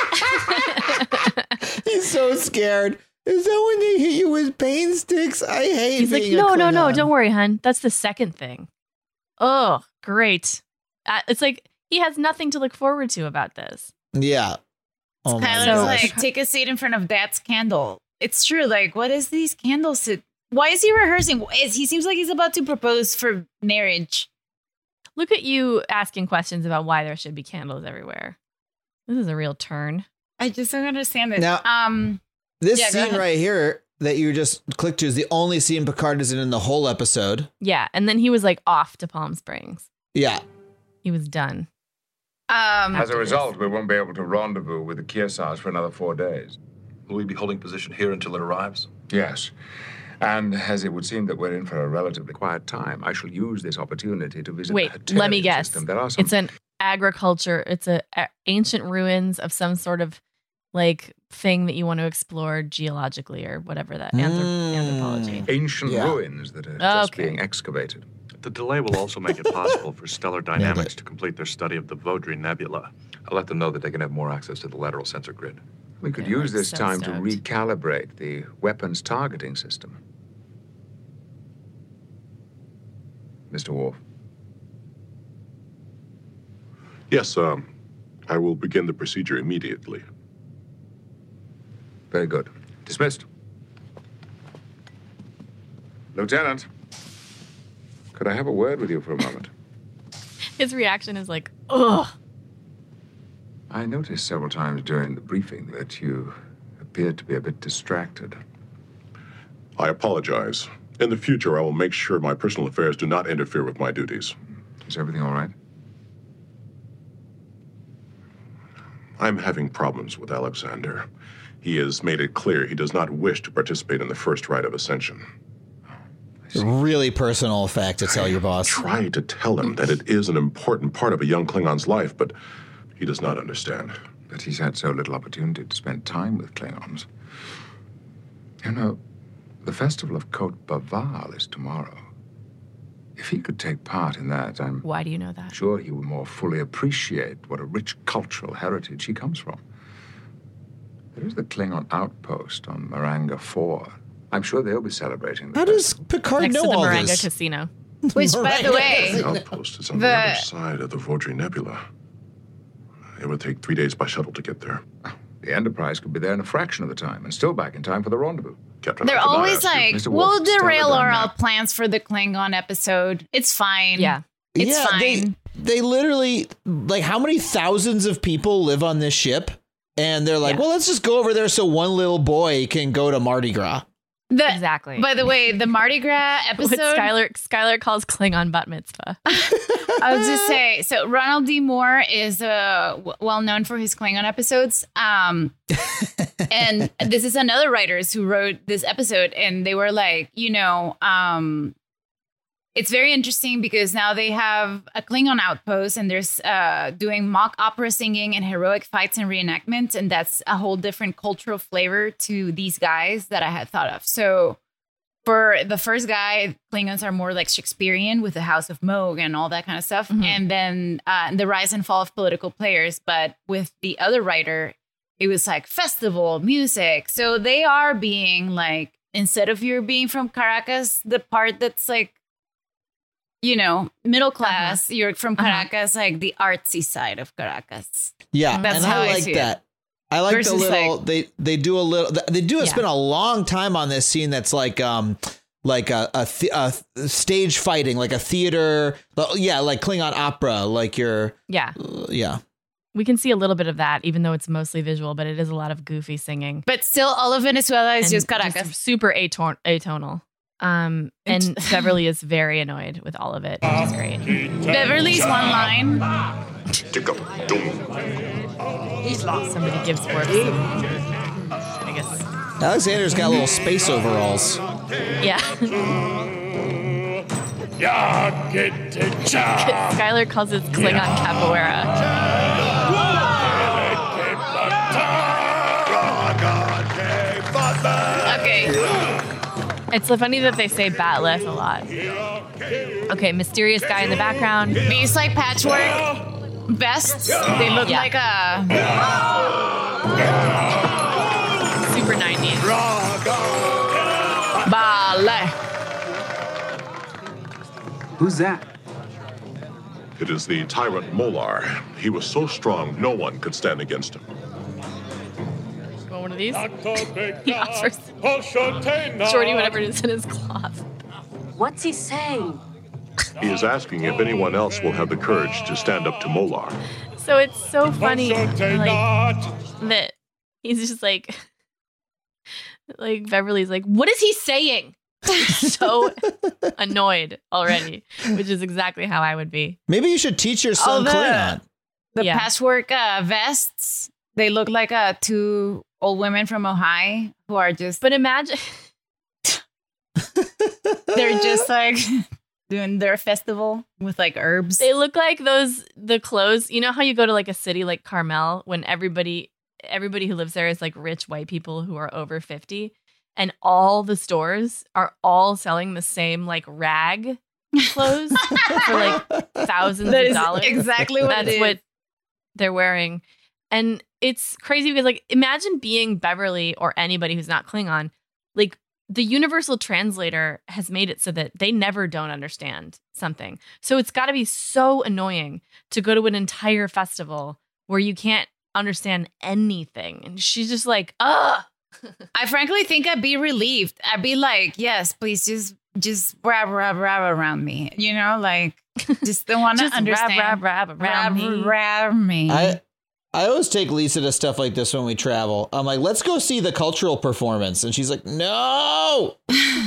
He's so scared. Is that when they hit you with pain sticks? I hate He's like, being a no, Klingon. don't worry, hun. That's the second thing. Oh, great. It's like he has nothing to look forward to about this. Yeah. Oh my Kyler's gosh. like, take a seat in front of Dad's candle. It's true. Like, what is these candles? Why is he rehearsing? He seems like he's about to propose for marriage. Look at you asking questions about why there should be candles everywhere. This is a real turn. I just don't understand it. Now- This Yeah, go scene ahead. right here that you just clicked to is the only scene Picard is in the whole episode. Yeah, and then he was like off to Palm Springs. Yeah. He was done. As a result, we won't be able to rendezvous with the Kearsarge for another 4 days. Will we be holding position here until it arrives? Yes. And as it would seem that we're in for a relatively quiet time, I shall use this opportunity to visit Wait, the let me Hatarian guess. system. There are some It's an agriculture. It's ancient ruins of some sort of like thing that you want to explore geologically or whatever that anthropology. ancient Yeah. ruins that are just Okay. being excavated. The delay will also make it possible for Stellar Dynamics it. to complete their study of the Vodri Nebula. I'll let them know that they can have more access to the lateral sensor grid. We could Yeah, use like this so time to stoked. recalibrate the weapons targeting system. Mr. Worf. Yes, I will begin the procedure immediately. Very good. Dismissed. Lieutenant, could I have a word with you for a moment? His reaction is like, ugh. I noticed several times during the briefing that you appeared to be a bit distracted. I apologize. In the future, I will make sure my personal affairs do not interfere with my duties. Is everything all right? I'm having problems with Alexander. He has made it clear he does not wish to participate in the first rite of ascension. Really personal fact to tell your boss. Try to tell him that it is an important part of a young Klingon's life, but he does not understand. But he's had so little opportunity to spend time with Klingons. You know, the festival of Cote Baval is tomorrow. If he could take part in that, I'm Why do you know that? sure he would more fully appreciate what a rich cultural heritage he comes from. There is the Klingon outpost on Maranga 4. I'm sure they'll be celebrating the How does festival. Picard Next know to the all Moringa this? Casino. Which, by the way, The outpost is on the other side of the Vodri Nebula. It would take 3 days by shuttle to get there. The Enterprise could be there in a fraction of the time and still back in time for the rendezvous. Captain, they're I cannot always ask you. like, Mr. we'll Wolf, derail Stellar our Dynamics. plans for the Klingon episode. It's fine. Yeah. It's Yeah, fine. They literally, like, how many thousands of people live on this ship? And they're like, Yeah. well, let's just go over there so one little boy can go to Mardi Gras. Exactly. By the way, the Mardi Gras What episode. Skylar calls Klingon bat mitzvah. I was just say, so Ronald D. Moore is well known for his Klingon episodes. And this is another writers who wrote this episode, and they were like, it's very interesting because now they have a Klingon outpost and there's doing mock opera singing and heroic fights and reenactments. And that's a whole different cultural flavor to these guys that I had thought of. So for the first guy, Klingons are more like Shakespearean with the House of Moog and all that kind of stuff. Mhm. And then the rise and fall of political players. But with the other writer, it was like festival, music. So they are being like, instead of you being from Caracas, the part that's like, you know, middle class, you're from Caracas, like the artsy side of Caracas. Yeah, That's and how I I like see it. that. I like the Versus, little they do a little they do Yeah. spend a long time on this scene that's like a stage fighting, like a theater, like Klingon opera, like you're Yeah. yeah. We can see a little bit of that, even though it's mostly visual, but it is a lot of goofy singing. But still, all of Venezuela is And just Caracas. super atonal. And Beverly is very annoyed with all of it, which is great. Beverly's one line. Somebody gives Worf some, I guess. Alexander's got little space overalls. Yeah. Skylar calls it Klingon capoeira. Okay. It's so funny that they say batleth a lot. Okay, mysterious guy in the background. These like patchwork vests. They look Yeah. like a Super 90s. ballet. Who's that? It is the tyrant Molar. He was so strong, no one could stand against him. Want one of these? He offers Shorty whatever it is in his cloth. What's he saying? He is asking if anyone else will have the courage to stand up to Molar. So it's so funny, like, that he's just like Beverly's like, what is he saying? So annoyed already, which is exactly how I would be. Maybe you should teach your son Klingon. The Yeah. patchwork vests. They look like two old women from Ohio who are just. But imagine They're just like doing their festival with like herbs. they look like the clothes. You know how you go to like a city like Carmel when everybody who lives there is like rich white people who are over 50, and all the stores are all selling the same like rag clothes for like thousands That of is dollars. exactly what That's it is. what they're wearing. And it's crazy because like imagine being Beverly or anybody who's not Klingon. Like the universal translator has made it so that they never don't understand something. So it's got to be so annoying to go to an entire festival where you can't understand anything. And she's just like, ugh. I frankly think I'd be relieved. I'd be like, yes, please just rab around me. You know, like just don't want to Just understand. rab around me. Rab me. I always take Lisa to stuff like this when we travel. I'm like, let's go see the cultural performance. And she's like, no.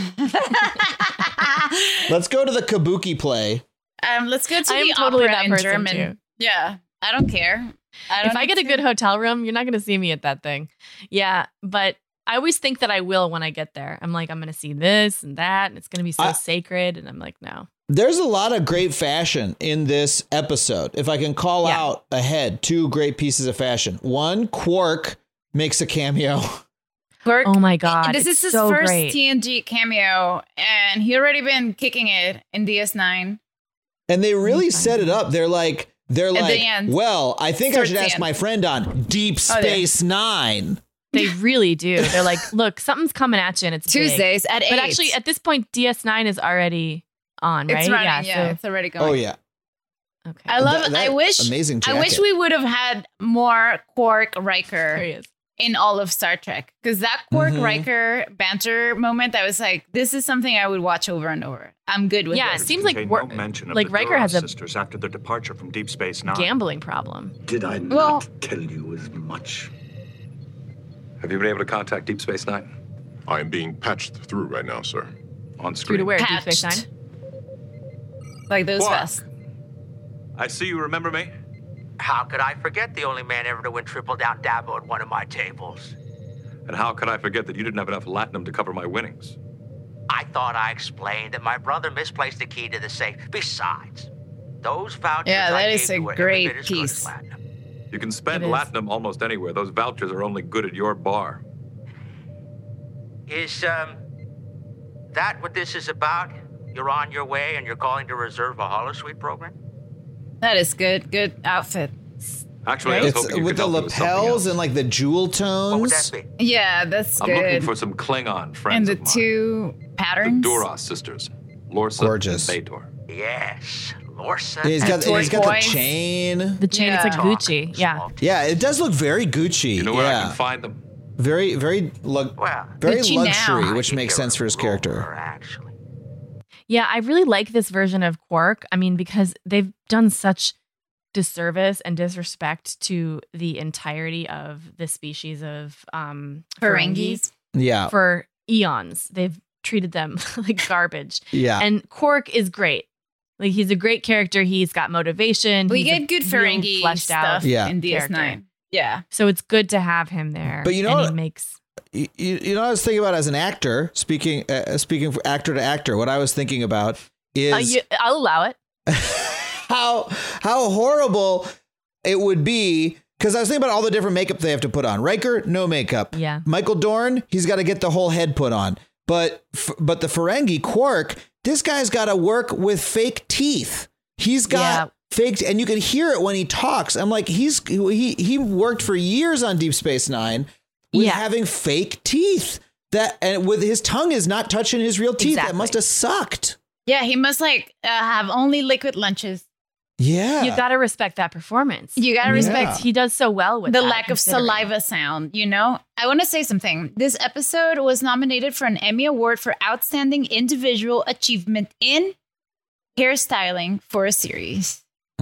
Let's go to the kabuki play. Let's go to I am the totally opera that in person, German. too. Yeah, I don't care. If I get a good hotel room, you're not going to see me at that thing. Yeah, but I always think that I will when I get there. I'm like, I'm going to see this and that, and it's going to be so sacred. And I'm like, no. There's a lot of great fashion in this episode. If I can call out ahead, two great pieces of fashion. One, Quark makes a cameo. Quark, Oh my God. this it's is his so first great. TNG cameo, and he already been kicking it in DS9. And they really set it up. They're like, the end. well, I think I Towards should the ask end. my friend on Deep Oh, there. Space Nine. They really do. They're like, look, something's coming at you and it's big. Tuesdays at 8. But actually, at this point, DS9 is already on, right? it's running. Yeah, so, it's already going. Oh, yeah. okay. I love. That I wish. amazing I wish jacket. we would have had more Quark There Riker he is. in all of Star Trek, because that Quark Mhm. Riker banter moment, I was like, this is something I would watch over and over. I'm good with Yeah, this. it seems like Contain Wor- no mention of like the Riker Duras has a sisters after their departure from Deep Space Nine. gambling problem. Did I not Well- tell you as much? Have you been able to contact Deep Space Nine? I am being patched through right now, sir. On Through screen. to where? Deep Patched. Space Nine? Like those Quark. vests. I see you remember me. How could I forget the only man ever to win triple down Dabo at one of my tables? And how could I forget that you didn't have enough latinum to cover my winnings? I thought I explained that my brother misplaced the key to the safe. Besides, those vouchers Yeah, I that gave is a you were every great bit as good as piece. platinum. You can spend It is. latinum almost anywhere. Those vouchers are only good at your bar. Is That what this is about? You're on your way and you're calling to reserve a holosuite program? That is good. Good outfit. Actually, I was It's hoping you with could the help me with something lapels else. and like the jewel What would that tones. be? Yeah, that's I'm good. looking for some Klingon friends and the of mine. two patterns. The Duras sisters, Lorsa Gorgeous. and Beidor. Yes, Lorsa. He's got Toy the boys. chain. The chain, it's like Yeah. Gucci. Yeah. Yeah, it does look very Gucci. You know where I yeah. can find them? Very very Well, very Gucci luxury, now. which makes sense for his character. Actually. Yeah, I really like this version of Quark. I mean, because they've done such disservice and disrespect to the entirety of the species of Ferengis. Yeah. for eons. They've treated them like garbage. Yeah. And Quark is great. Like, he's a great character. He's got motivation. We He's a get good real Ferengi fleshed stuff out Yeah. in DS9. character. Yeah. So it's good to have him there. But you know and what- he makes You know what I was thinking about as an actor, speaking for actor to actor, what I was thinking about is I'll allow it. how horrible it would be, because I was thinking about all the different makeup they have to put on. Riker, no makeup. Yeah. Michael Dorn, he's got to get the whole head put on. But the Ferengi, Quark, this guy's got to work with fake teeth. He's got faked, and you can hear it when he talks. I'm like, he worked for years on Deep Space Nine with having fake teeth. And with his tongue is not touching his real teeth. That must have sucked. Yeah, he must have only liquid lunches. Yeah. You got to respect that performance. You got to respect He does so well with the that, lack of considering. saliva sound, you know? I want to say something. This episode was nominated for an Emmy Award for Outstanding Individual Achievement in Hairstyling for a Series.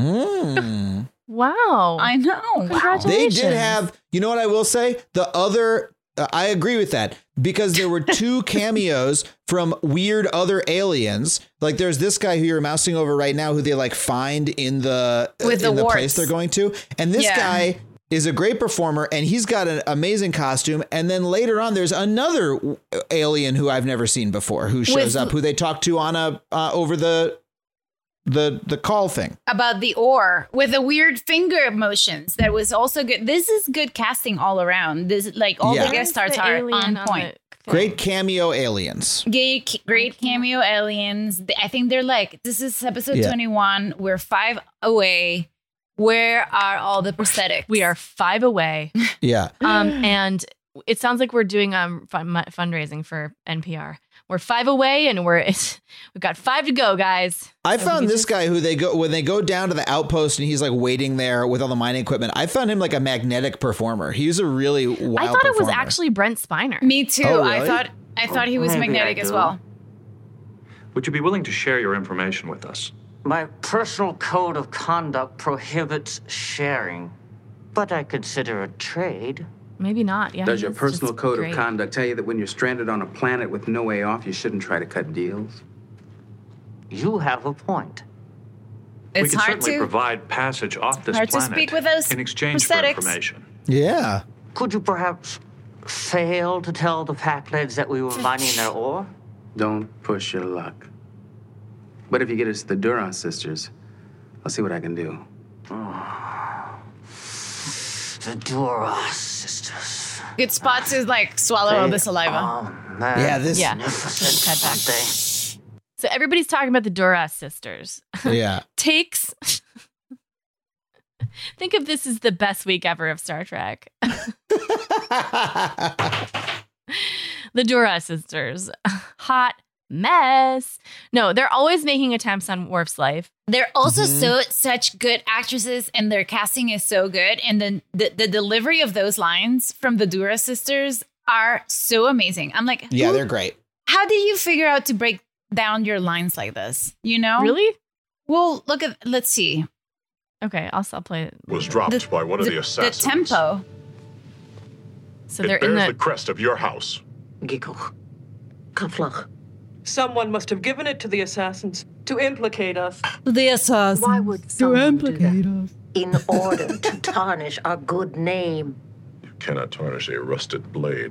Wow. I know. Congratulations. They did have, you know what I will say? The other, I agree with that, because there were two cameos from weird other aliens. Like there's this guy who you're mousing over right now who they like find in the With the place warts. they're going to. And this guy is a great performer and he's got an amazing costume. And then later on, there's another alien who I've never seen before who shows up, who they talk to on a over the call thing. About the ore with the weird finger motions. That was also good. This is good casting all around. This like all the guest stars are on point. Great cameo aliens. Great cameo aliens. I think they're like, this is episode 21. We're 5 away. Where are all the prosthetics? We are 5 away. Yeah. And it sounds like we're doing fundraising for NPR. We're 5 away, and we've got 5 to go, guys. I found this guy who when they go down to the outpost and he's like waiting there with all the mining equipment. I found him like a magnetic performer. He's a really wild I thought it was performer. actually Brent Spiner. Me too. Oh, really? I thought he was Maybe magnetic I as do. well. Would you be willing to share your information with us? My personal code of conduct prohibits sharing, but I consider a trade. Maybe not. Yeah. Does your it's personal just code great. of conduct tell you that when you're stranded on a planet with no way off, you shouldn't try to cut deals? You have a point. We It's can hard certainly to provide passage off this hard to planet speak with those in exchange for prosthetics. information. Yeah. Could you perhaps fail to tell the Packleads that we were mining their ore? Don't push your luck. But if you get us the Duras sisters, I'll see what I can do. The Duras sisters. good spot to like swallow all the saliva. Yeah, this. Magnificent, aren't they? So everybody's talking about the Duras sisters. Yeah. Takes. Think of this as the best week ever of Star Trek. The Duras sisters. Hot mess. No, they're always making attempts on Worf's life. They're also such good actresses, and their casting is so good. And then the delivery of those lines from the Dura sisters are so amazing. I'm like, Yeah, they're great. how did you figure out to break down your lines like this? You know? Really? Well, let's see. Okay, I'll play it. Was dropped by one of the assassins. The tempo. So It they're in bears the the crest of your house. Someone must have given it to the assassins to implicate us. The assassins. Why would someone do that? In order to tarnish our good name. You cannot tarnish a rusted blade.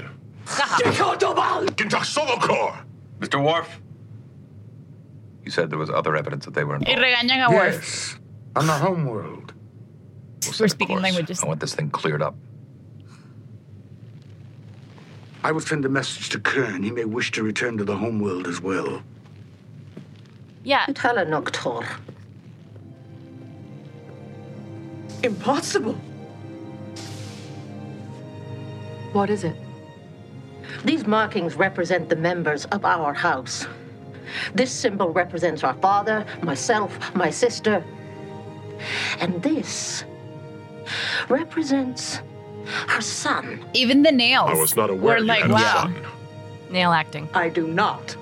Mr. Worf, you said there was other evidence that they were Y involved. regañan a Worf. Yes, on the homeworld. We're speaking languages. I want this thing cleared up. I will send a message to Kern. He may wish to return to the homeworld as well. Yeah. Telenoctor. Impossible. What is it? These markings represent the members of our house. This symbol represents our father, myself, my sister. And this represents our son. Even the nails. I was not aware were you like, had a wow. son. Nail acting. I do not.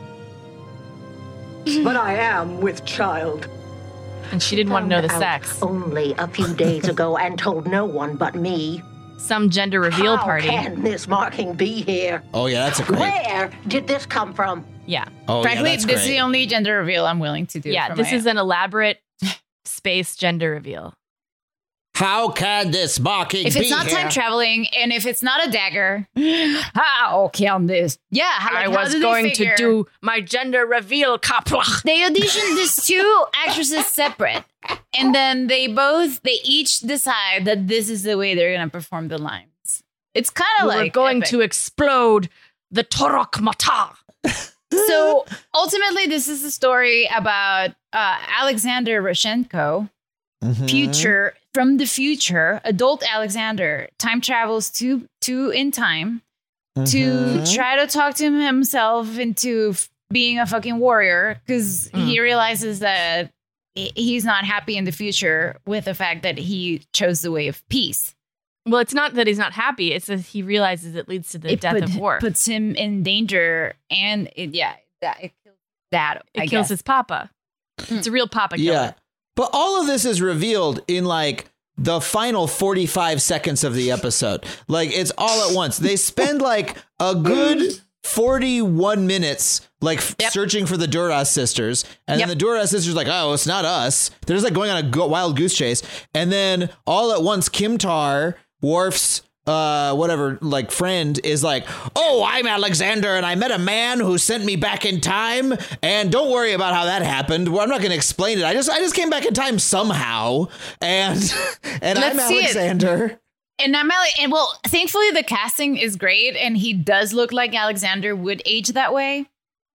But I am with child. And she didn't want to know the Found sex. out only a few days ago and told no one but me. Some gender reveal How party. can this marking be here? Oh, yeah, that's a great. Where did this come from? Yeah. Oh, Frankly, yeah, that's this is great. the only gender reveal I'm willing to do. Yeah, for this my is an elaborate space gender reveal. How can this marking If be it's not here? time traveling and if it's not a dagger, how can this? Yeah, I was going to do my gender reveal kapla. They auditioned these two actresses separate, and then they each decide that this is the way they're gonna perform the lines. It's kind of We're like going epic. to explode the Torok Mata. So ultimately, this is a story about Alexander Roshenko, future from the future. Adult Alexander time travels to in time to try to talk to himself into being a fucking warrior because he realizes that he's not happy in the future with the fact that he chose the way of peace. Well, it's not that he's not happy. It's that he realizes it leads to the death of war. Puts him in danger, and it kills Dad. It kills his papa. It's a real papa killer. Yeah. But all of this is revealed in like the final 45 seconds of the episode. Like it's all at once. They spend like a good 41 minutes like searching for the Duras sisters. And then the Duras sisters are like, oh, it's not us. They're just like going on a wild goose chase. And then all at once, Kimtar, Worf's whatever, like friend is like, oh, I'm Alexander and I met a man who sent me back in time. And don't worry about how that happened. Well, I'm not going to explain it. I just came back in time somehow. And I'm Alexander. And well, thankfully the casting is great, and he does look like Alexander would age that way.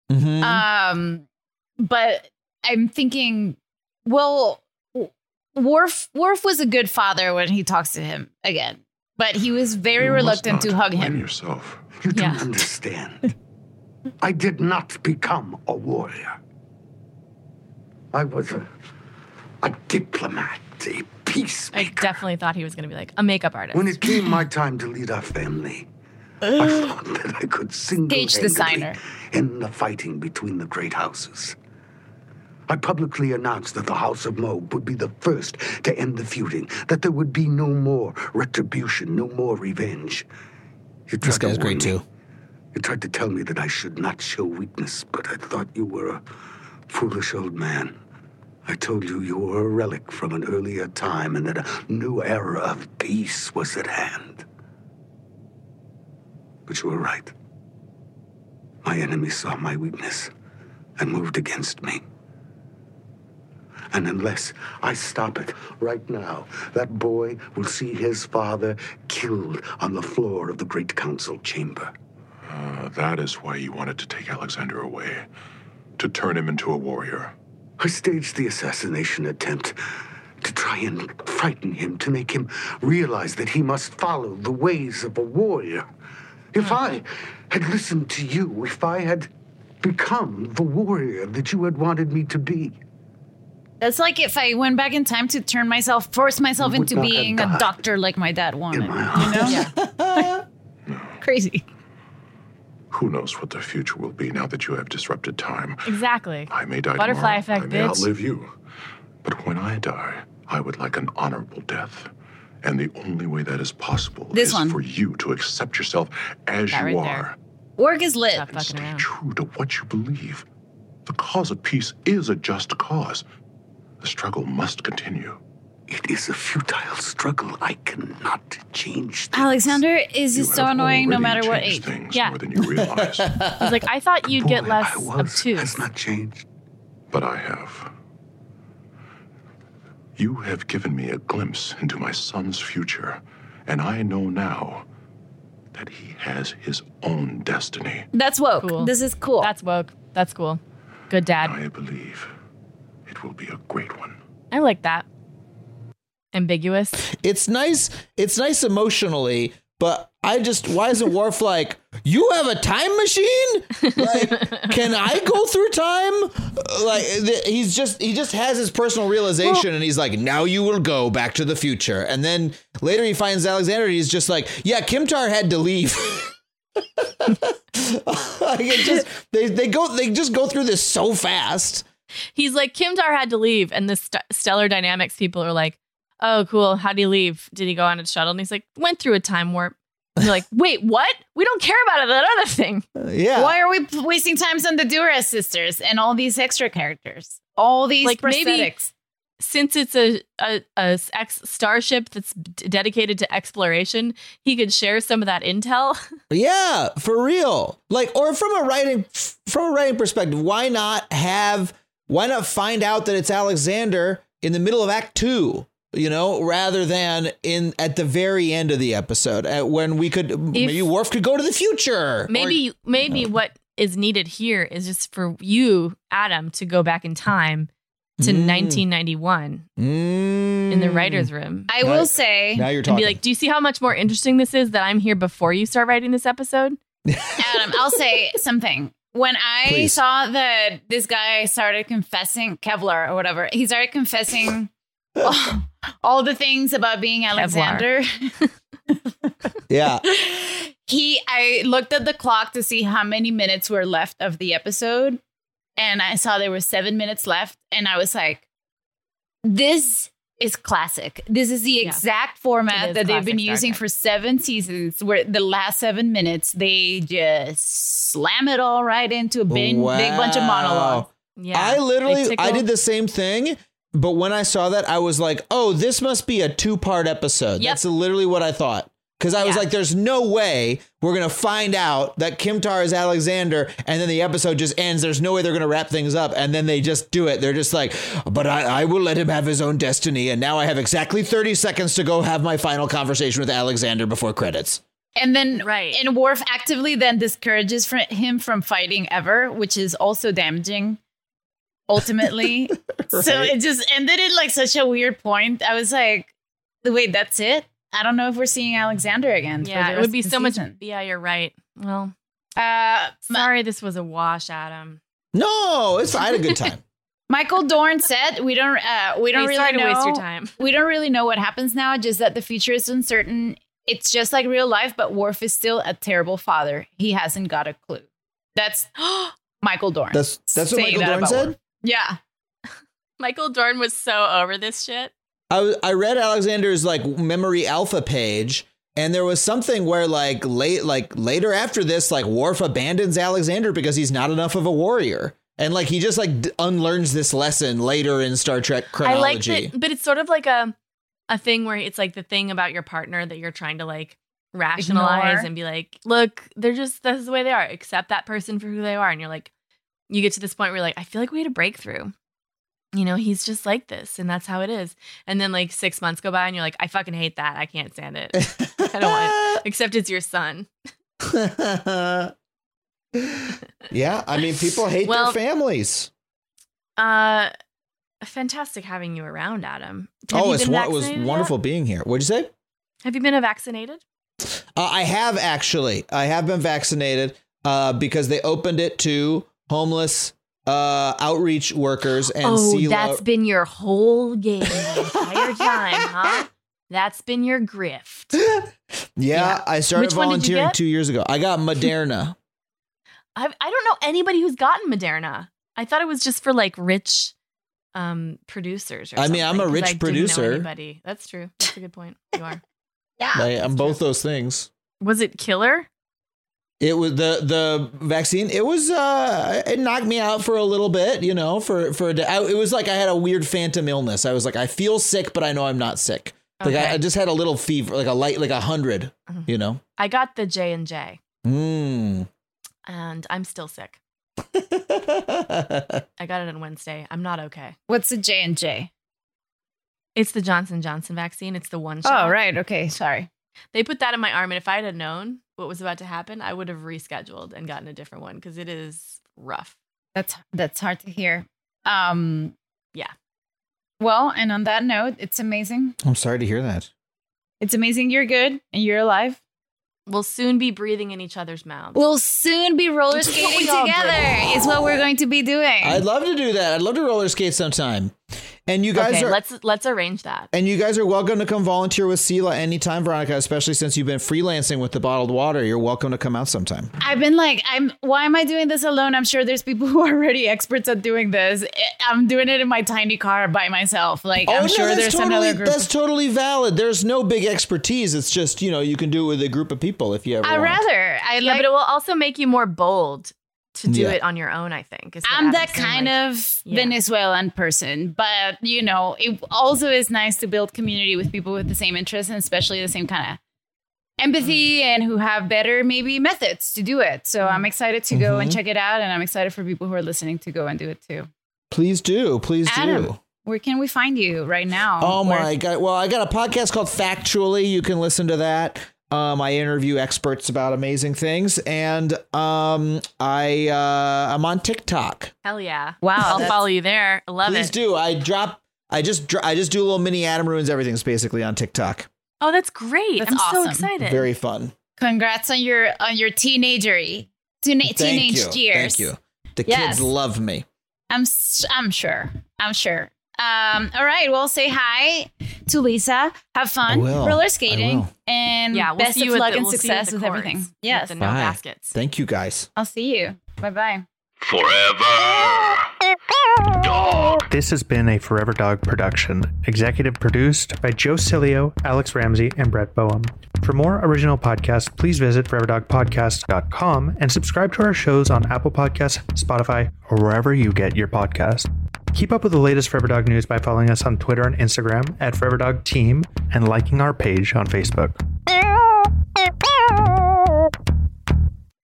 But I'm thinking, well, Worf was a good father when he talks to him again, but he was very reluctant to hug him. Yourself. You don't understand. I did not become a warrior. I was a diplomat, a peacemaker. I definitely thought he was going to be like a makeup artist. When it came my time to lead our family, I thought that I could single-handedly end the fighting between the great houses. I publicly announced that the House of Moab would be the first to end the feuding, that there would be no more retribution, no more revenge. This guy's great too. You tried to tell me that I should not show weakness, but I thought you were a foolish old man. I told you you were a relic from an earlier time and that a new era of peace was at hand. But you were right. My enemy saw my weakness and moved against me. And unless I stop it right now, that boy will see his father killed on the floor of the Great Council chamber. That is why you wanted to take Alexander away, to turn him into a warrior. I staged the assassination attempt to try and frighten him, to make him realize that he must follow the ways of a warrior. If I had listened to you, if I had become the warrior that you had wanted me to be. That's like if I went back in time to force myself into being a doctor like my dad wanted. You know? Crazy. Who knows what the future will be now that you have disrupted time? Exactly. I may die Butterfly tomorrow. effect, I may bitch. outlive you. But when I die, I would like an honorable death. And the only way that is possible is for you to accept yourself as That you right are. there. Work is lit. And stay true to what you believe. The cause of peace is a just cause. The struggle must continue. It is a futile struggle. I cannot change things. Alexander is so annoying no matter what age. Yeah. More than you realize. I was like, I thought you'd get less obtuse. Has not changed. But I have. You have given me a glimpse into my son's future, and I know now that he has his own destiny. That's woke. Cool. This is cool. That's woke. That's cool. Good dad. I believe it will be a great one. I like that. Ambiguous. It's nice. It's nice emotionally, but why isn't Worf like, you have a time machine? Like, can I go through time? Like, he just has his personal realization, and he's like, now you will go back to the future. And then later he finds Alexander, and he's just like, yeah, Kimtar had to leave. Like, they just go through this so fast. He's like, Kimtar had to leave, and the Stellar Dynamics people are like, oh, cool. How'd he leave? Did he go on a shuttle? And he's like, went through a time warp. And you're like, wait, what? We don't care about that other thing. Yeah. Why are we wasting times on the Duras sisters and all these extra characters? All these like prosthetics. Maybe since it's a starship that's dedicated to exploration, he could share some of that intel. Yeah, for real. Like, or from a writing perspective, why not find out that it's Alexander in the middle of Act 2? You know, rather than at the very end of the episode, when maybe Worf could go to the future. Maybe what is needed here is just for you, Adam, to go back in time to 1991 in the writer's room. I will say, now you're talking. And be like, do you see how much more interesting this is that I'm here before you start writing this episode? Adam, I'll say something. When I saw that this guy started confessing, Kevlar or whatever, he started confessing all the things about being Alexander. Yeah. I looked at the clock to see how many minutes were left of the episode, and I saw there were 7 minutes left, and I was like, this is classic. This is the exact format that they've been using for 7 seasons, where the last 7 minutes, they just slam it all right into a big bunch of monologue. Yeah. I did the same thing. But when I saw that, I was like, oh, this must be a 2-part episode. Yep. That's literally what I thought. Because I was like, there's no way we're going to find out that Kimtar is Alexander, and then the episode just ends. There's no way they're going to wrap things up. And then they just do it. They're just like, but I will let him have his own destiny. And now I have exactly 30 seconds to go have my final conversation with Alexander before credits. And then and Worf actively then discourages him from fighting ever, which is also damaging. Ultimately. Right. So it just ended in like such a weird point. I was like, wait, that's it? I don't know if we're seeing Alexander again. Yeah, it would be so much. Yeah, you're right. Well, sorry, this was a wash, Adam. No, I had a good time. Michael Dorn said, we don't really sorry know. To waste your time. We don't really know what happens now, just that the future is uncertain. It's just like real life, but Worf is still a terrible father. He hasn't got a clue. That's Michael Dorn. That's what Michael Dorn said? Worf. Yeah. Michael Dorn was so over this shit. I read Alexander's like memory alpha page, and there was something where later after this, like Worf abandons Alexander because he's not enough of a warrior. And like he just like unlearns this lesson later in Star Trek chronology. I like that, but it's sort of like a thing where it's like the thing about your partner that you're trying to like rationalize and be like, look, that's the way they are. Accept that person for who they are. And you're like, you get to this point where you're like, I feel like we had a breakthrough. You know, he's just like this, and that's how it is. And then like 6 months go by, and you're like, I fucking hate that. I can't stand it. I don't want it. Except it's your son. Yeah, I mean, people hate their families. Fantastic having you around, Adam. It was wonderful being here. What'd you say? Have you been vaccinated? I have actually. I have been vaccinated because they opened it to homeless outreach workers and that's been your whole game the entire time, huh? That's been your grift. Yeah, I started volunteering 2 years ago. I got Moderna. I don't know anybody who's gotten Moderna. I thought it was just for like rich producers. Or something, I'm a rich producer. Anybody. That's true. That's a good point. You are. Yeah, I'm both those things. Was it killer? It was the vaccine. It was it knocked me out for a little bit, you know, for a day. It was like I had a weird phantom illness. I was like, I feel sick, but I know I'm not sick. Like I just had a little fever, like 100, you know. I got the J&J. And I'm still sick. I got it on Wednesday. I'm not okay. What's the J&J? It's the Johnson & Johnson vaccine. It's the one shot. Oh, right. Okay. Sorry. They put that in my arm, and if I had known what was about to happen, I would have rescheduled and gotten a different one because it is rough. That's hard to hear. Yeah. Well, and on that note, it's amazing. I'm sorry to hear that. It's amazing you're good and you're alive. We'll soon be breathing in each other's mouths. We'll soon be roller skating together is what we're going to be doing. I'd love to do that. I'd love to roller skate sometime. And you guys are let's arrange that. And you guys are welcome to come volunteer with Sela anytime, Veronica, especially since you've been freelancing with the bottled water. You're welcome to come out sometime. I've been like, why am I doing this alone? I'm sure there's people who are already experts at doing this. I'm doing it in my tiny car by myself. Like, I'm sure there's another group. That's totally valid. There's no big expertise. It's just, you can do it with a group of people if you ever want. But it will also make you more bold to do it on your own, I think. I'm that kind of Venezuelan person, but it also is nice to build community with people with the same interests and especially the same kind of empathy and who have better maybe methods to do it. So I'm excited to go and check it out, and I'm excited for people who are listening to go and do it too. Please do. Adam, where can we find you right now? Oh my God. Well, I got a podcast called Factually. You can listen to that. I interview experts about amazing things, and I'm on TikTok. Hell yeah! Wow, I'll follow you there. I love it. Please do. I just do a little mini Adam Ruins Everything's basically on TikTok. Oh, that's great! That's I'm awesome. so excited. Very fun. Congrats on your teenage years. Thank you. The kids love me. I'm sure. All right. Well, say hi to Lisa. Have fun roller skating, and best of luck and success with everything. Yes. No baskets. Thank you, guys. I'll see you. Bye-bye. Forever Dog. This has been a Forever Dog production, executive produced by Joe Cilio, Alex Ramsey, and Brett Boehm. For more original podcasts, please visit foreverdogpodcast.com and subscribe to our shows on Apple Podcasts, Spotify, or wherever you get your podcasts. Keep up with the latest Forever Dog news by following us on Twitter and Instagram at Forever Dog Team and liking our page on Facebook.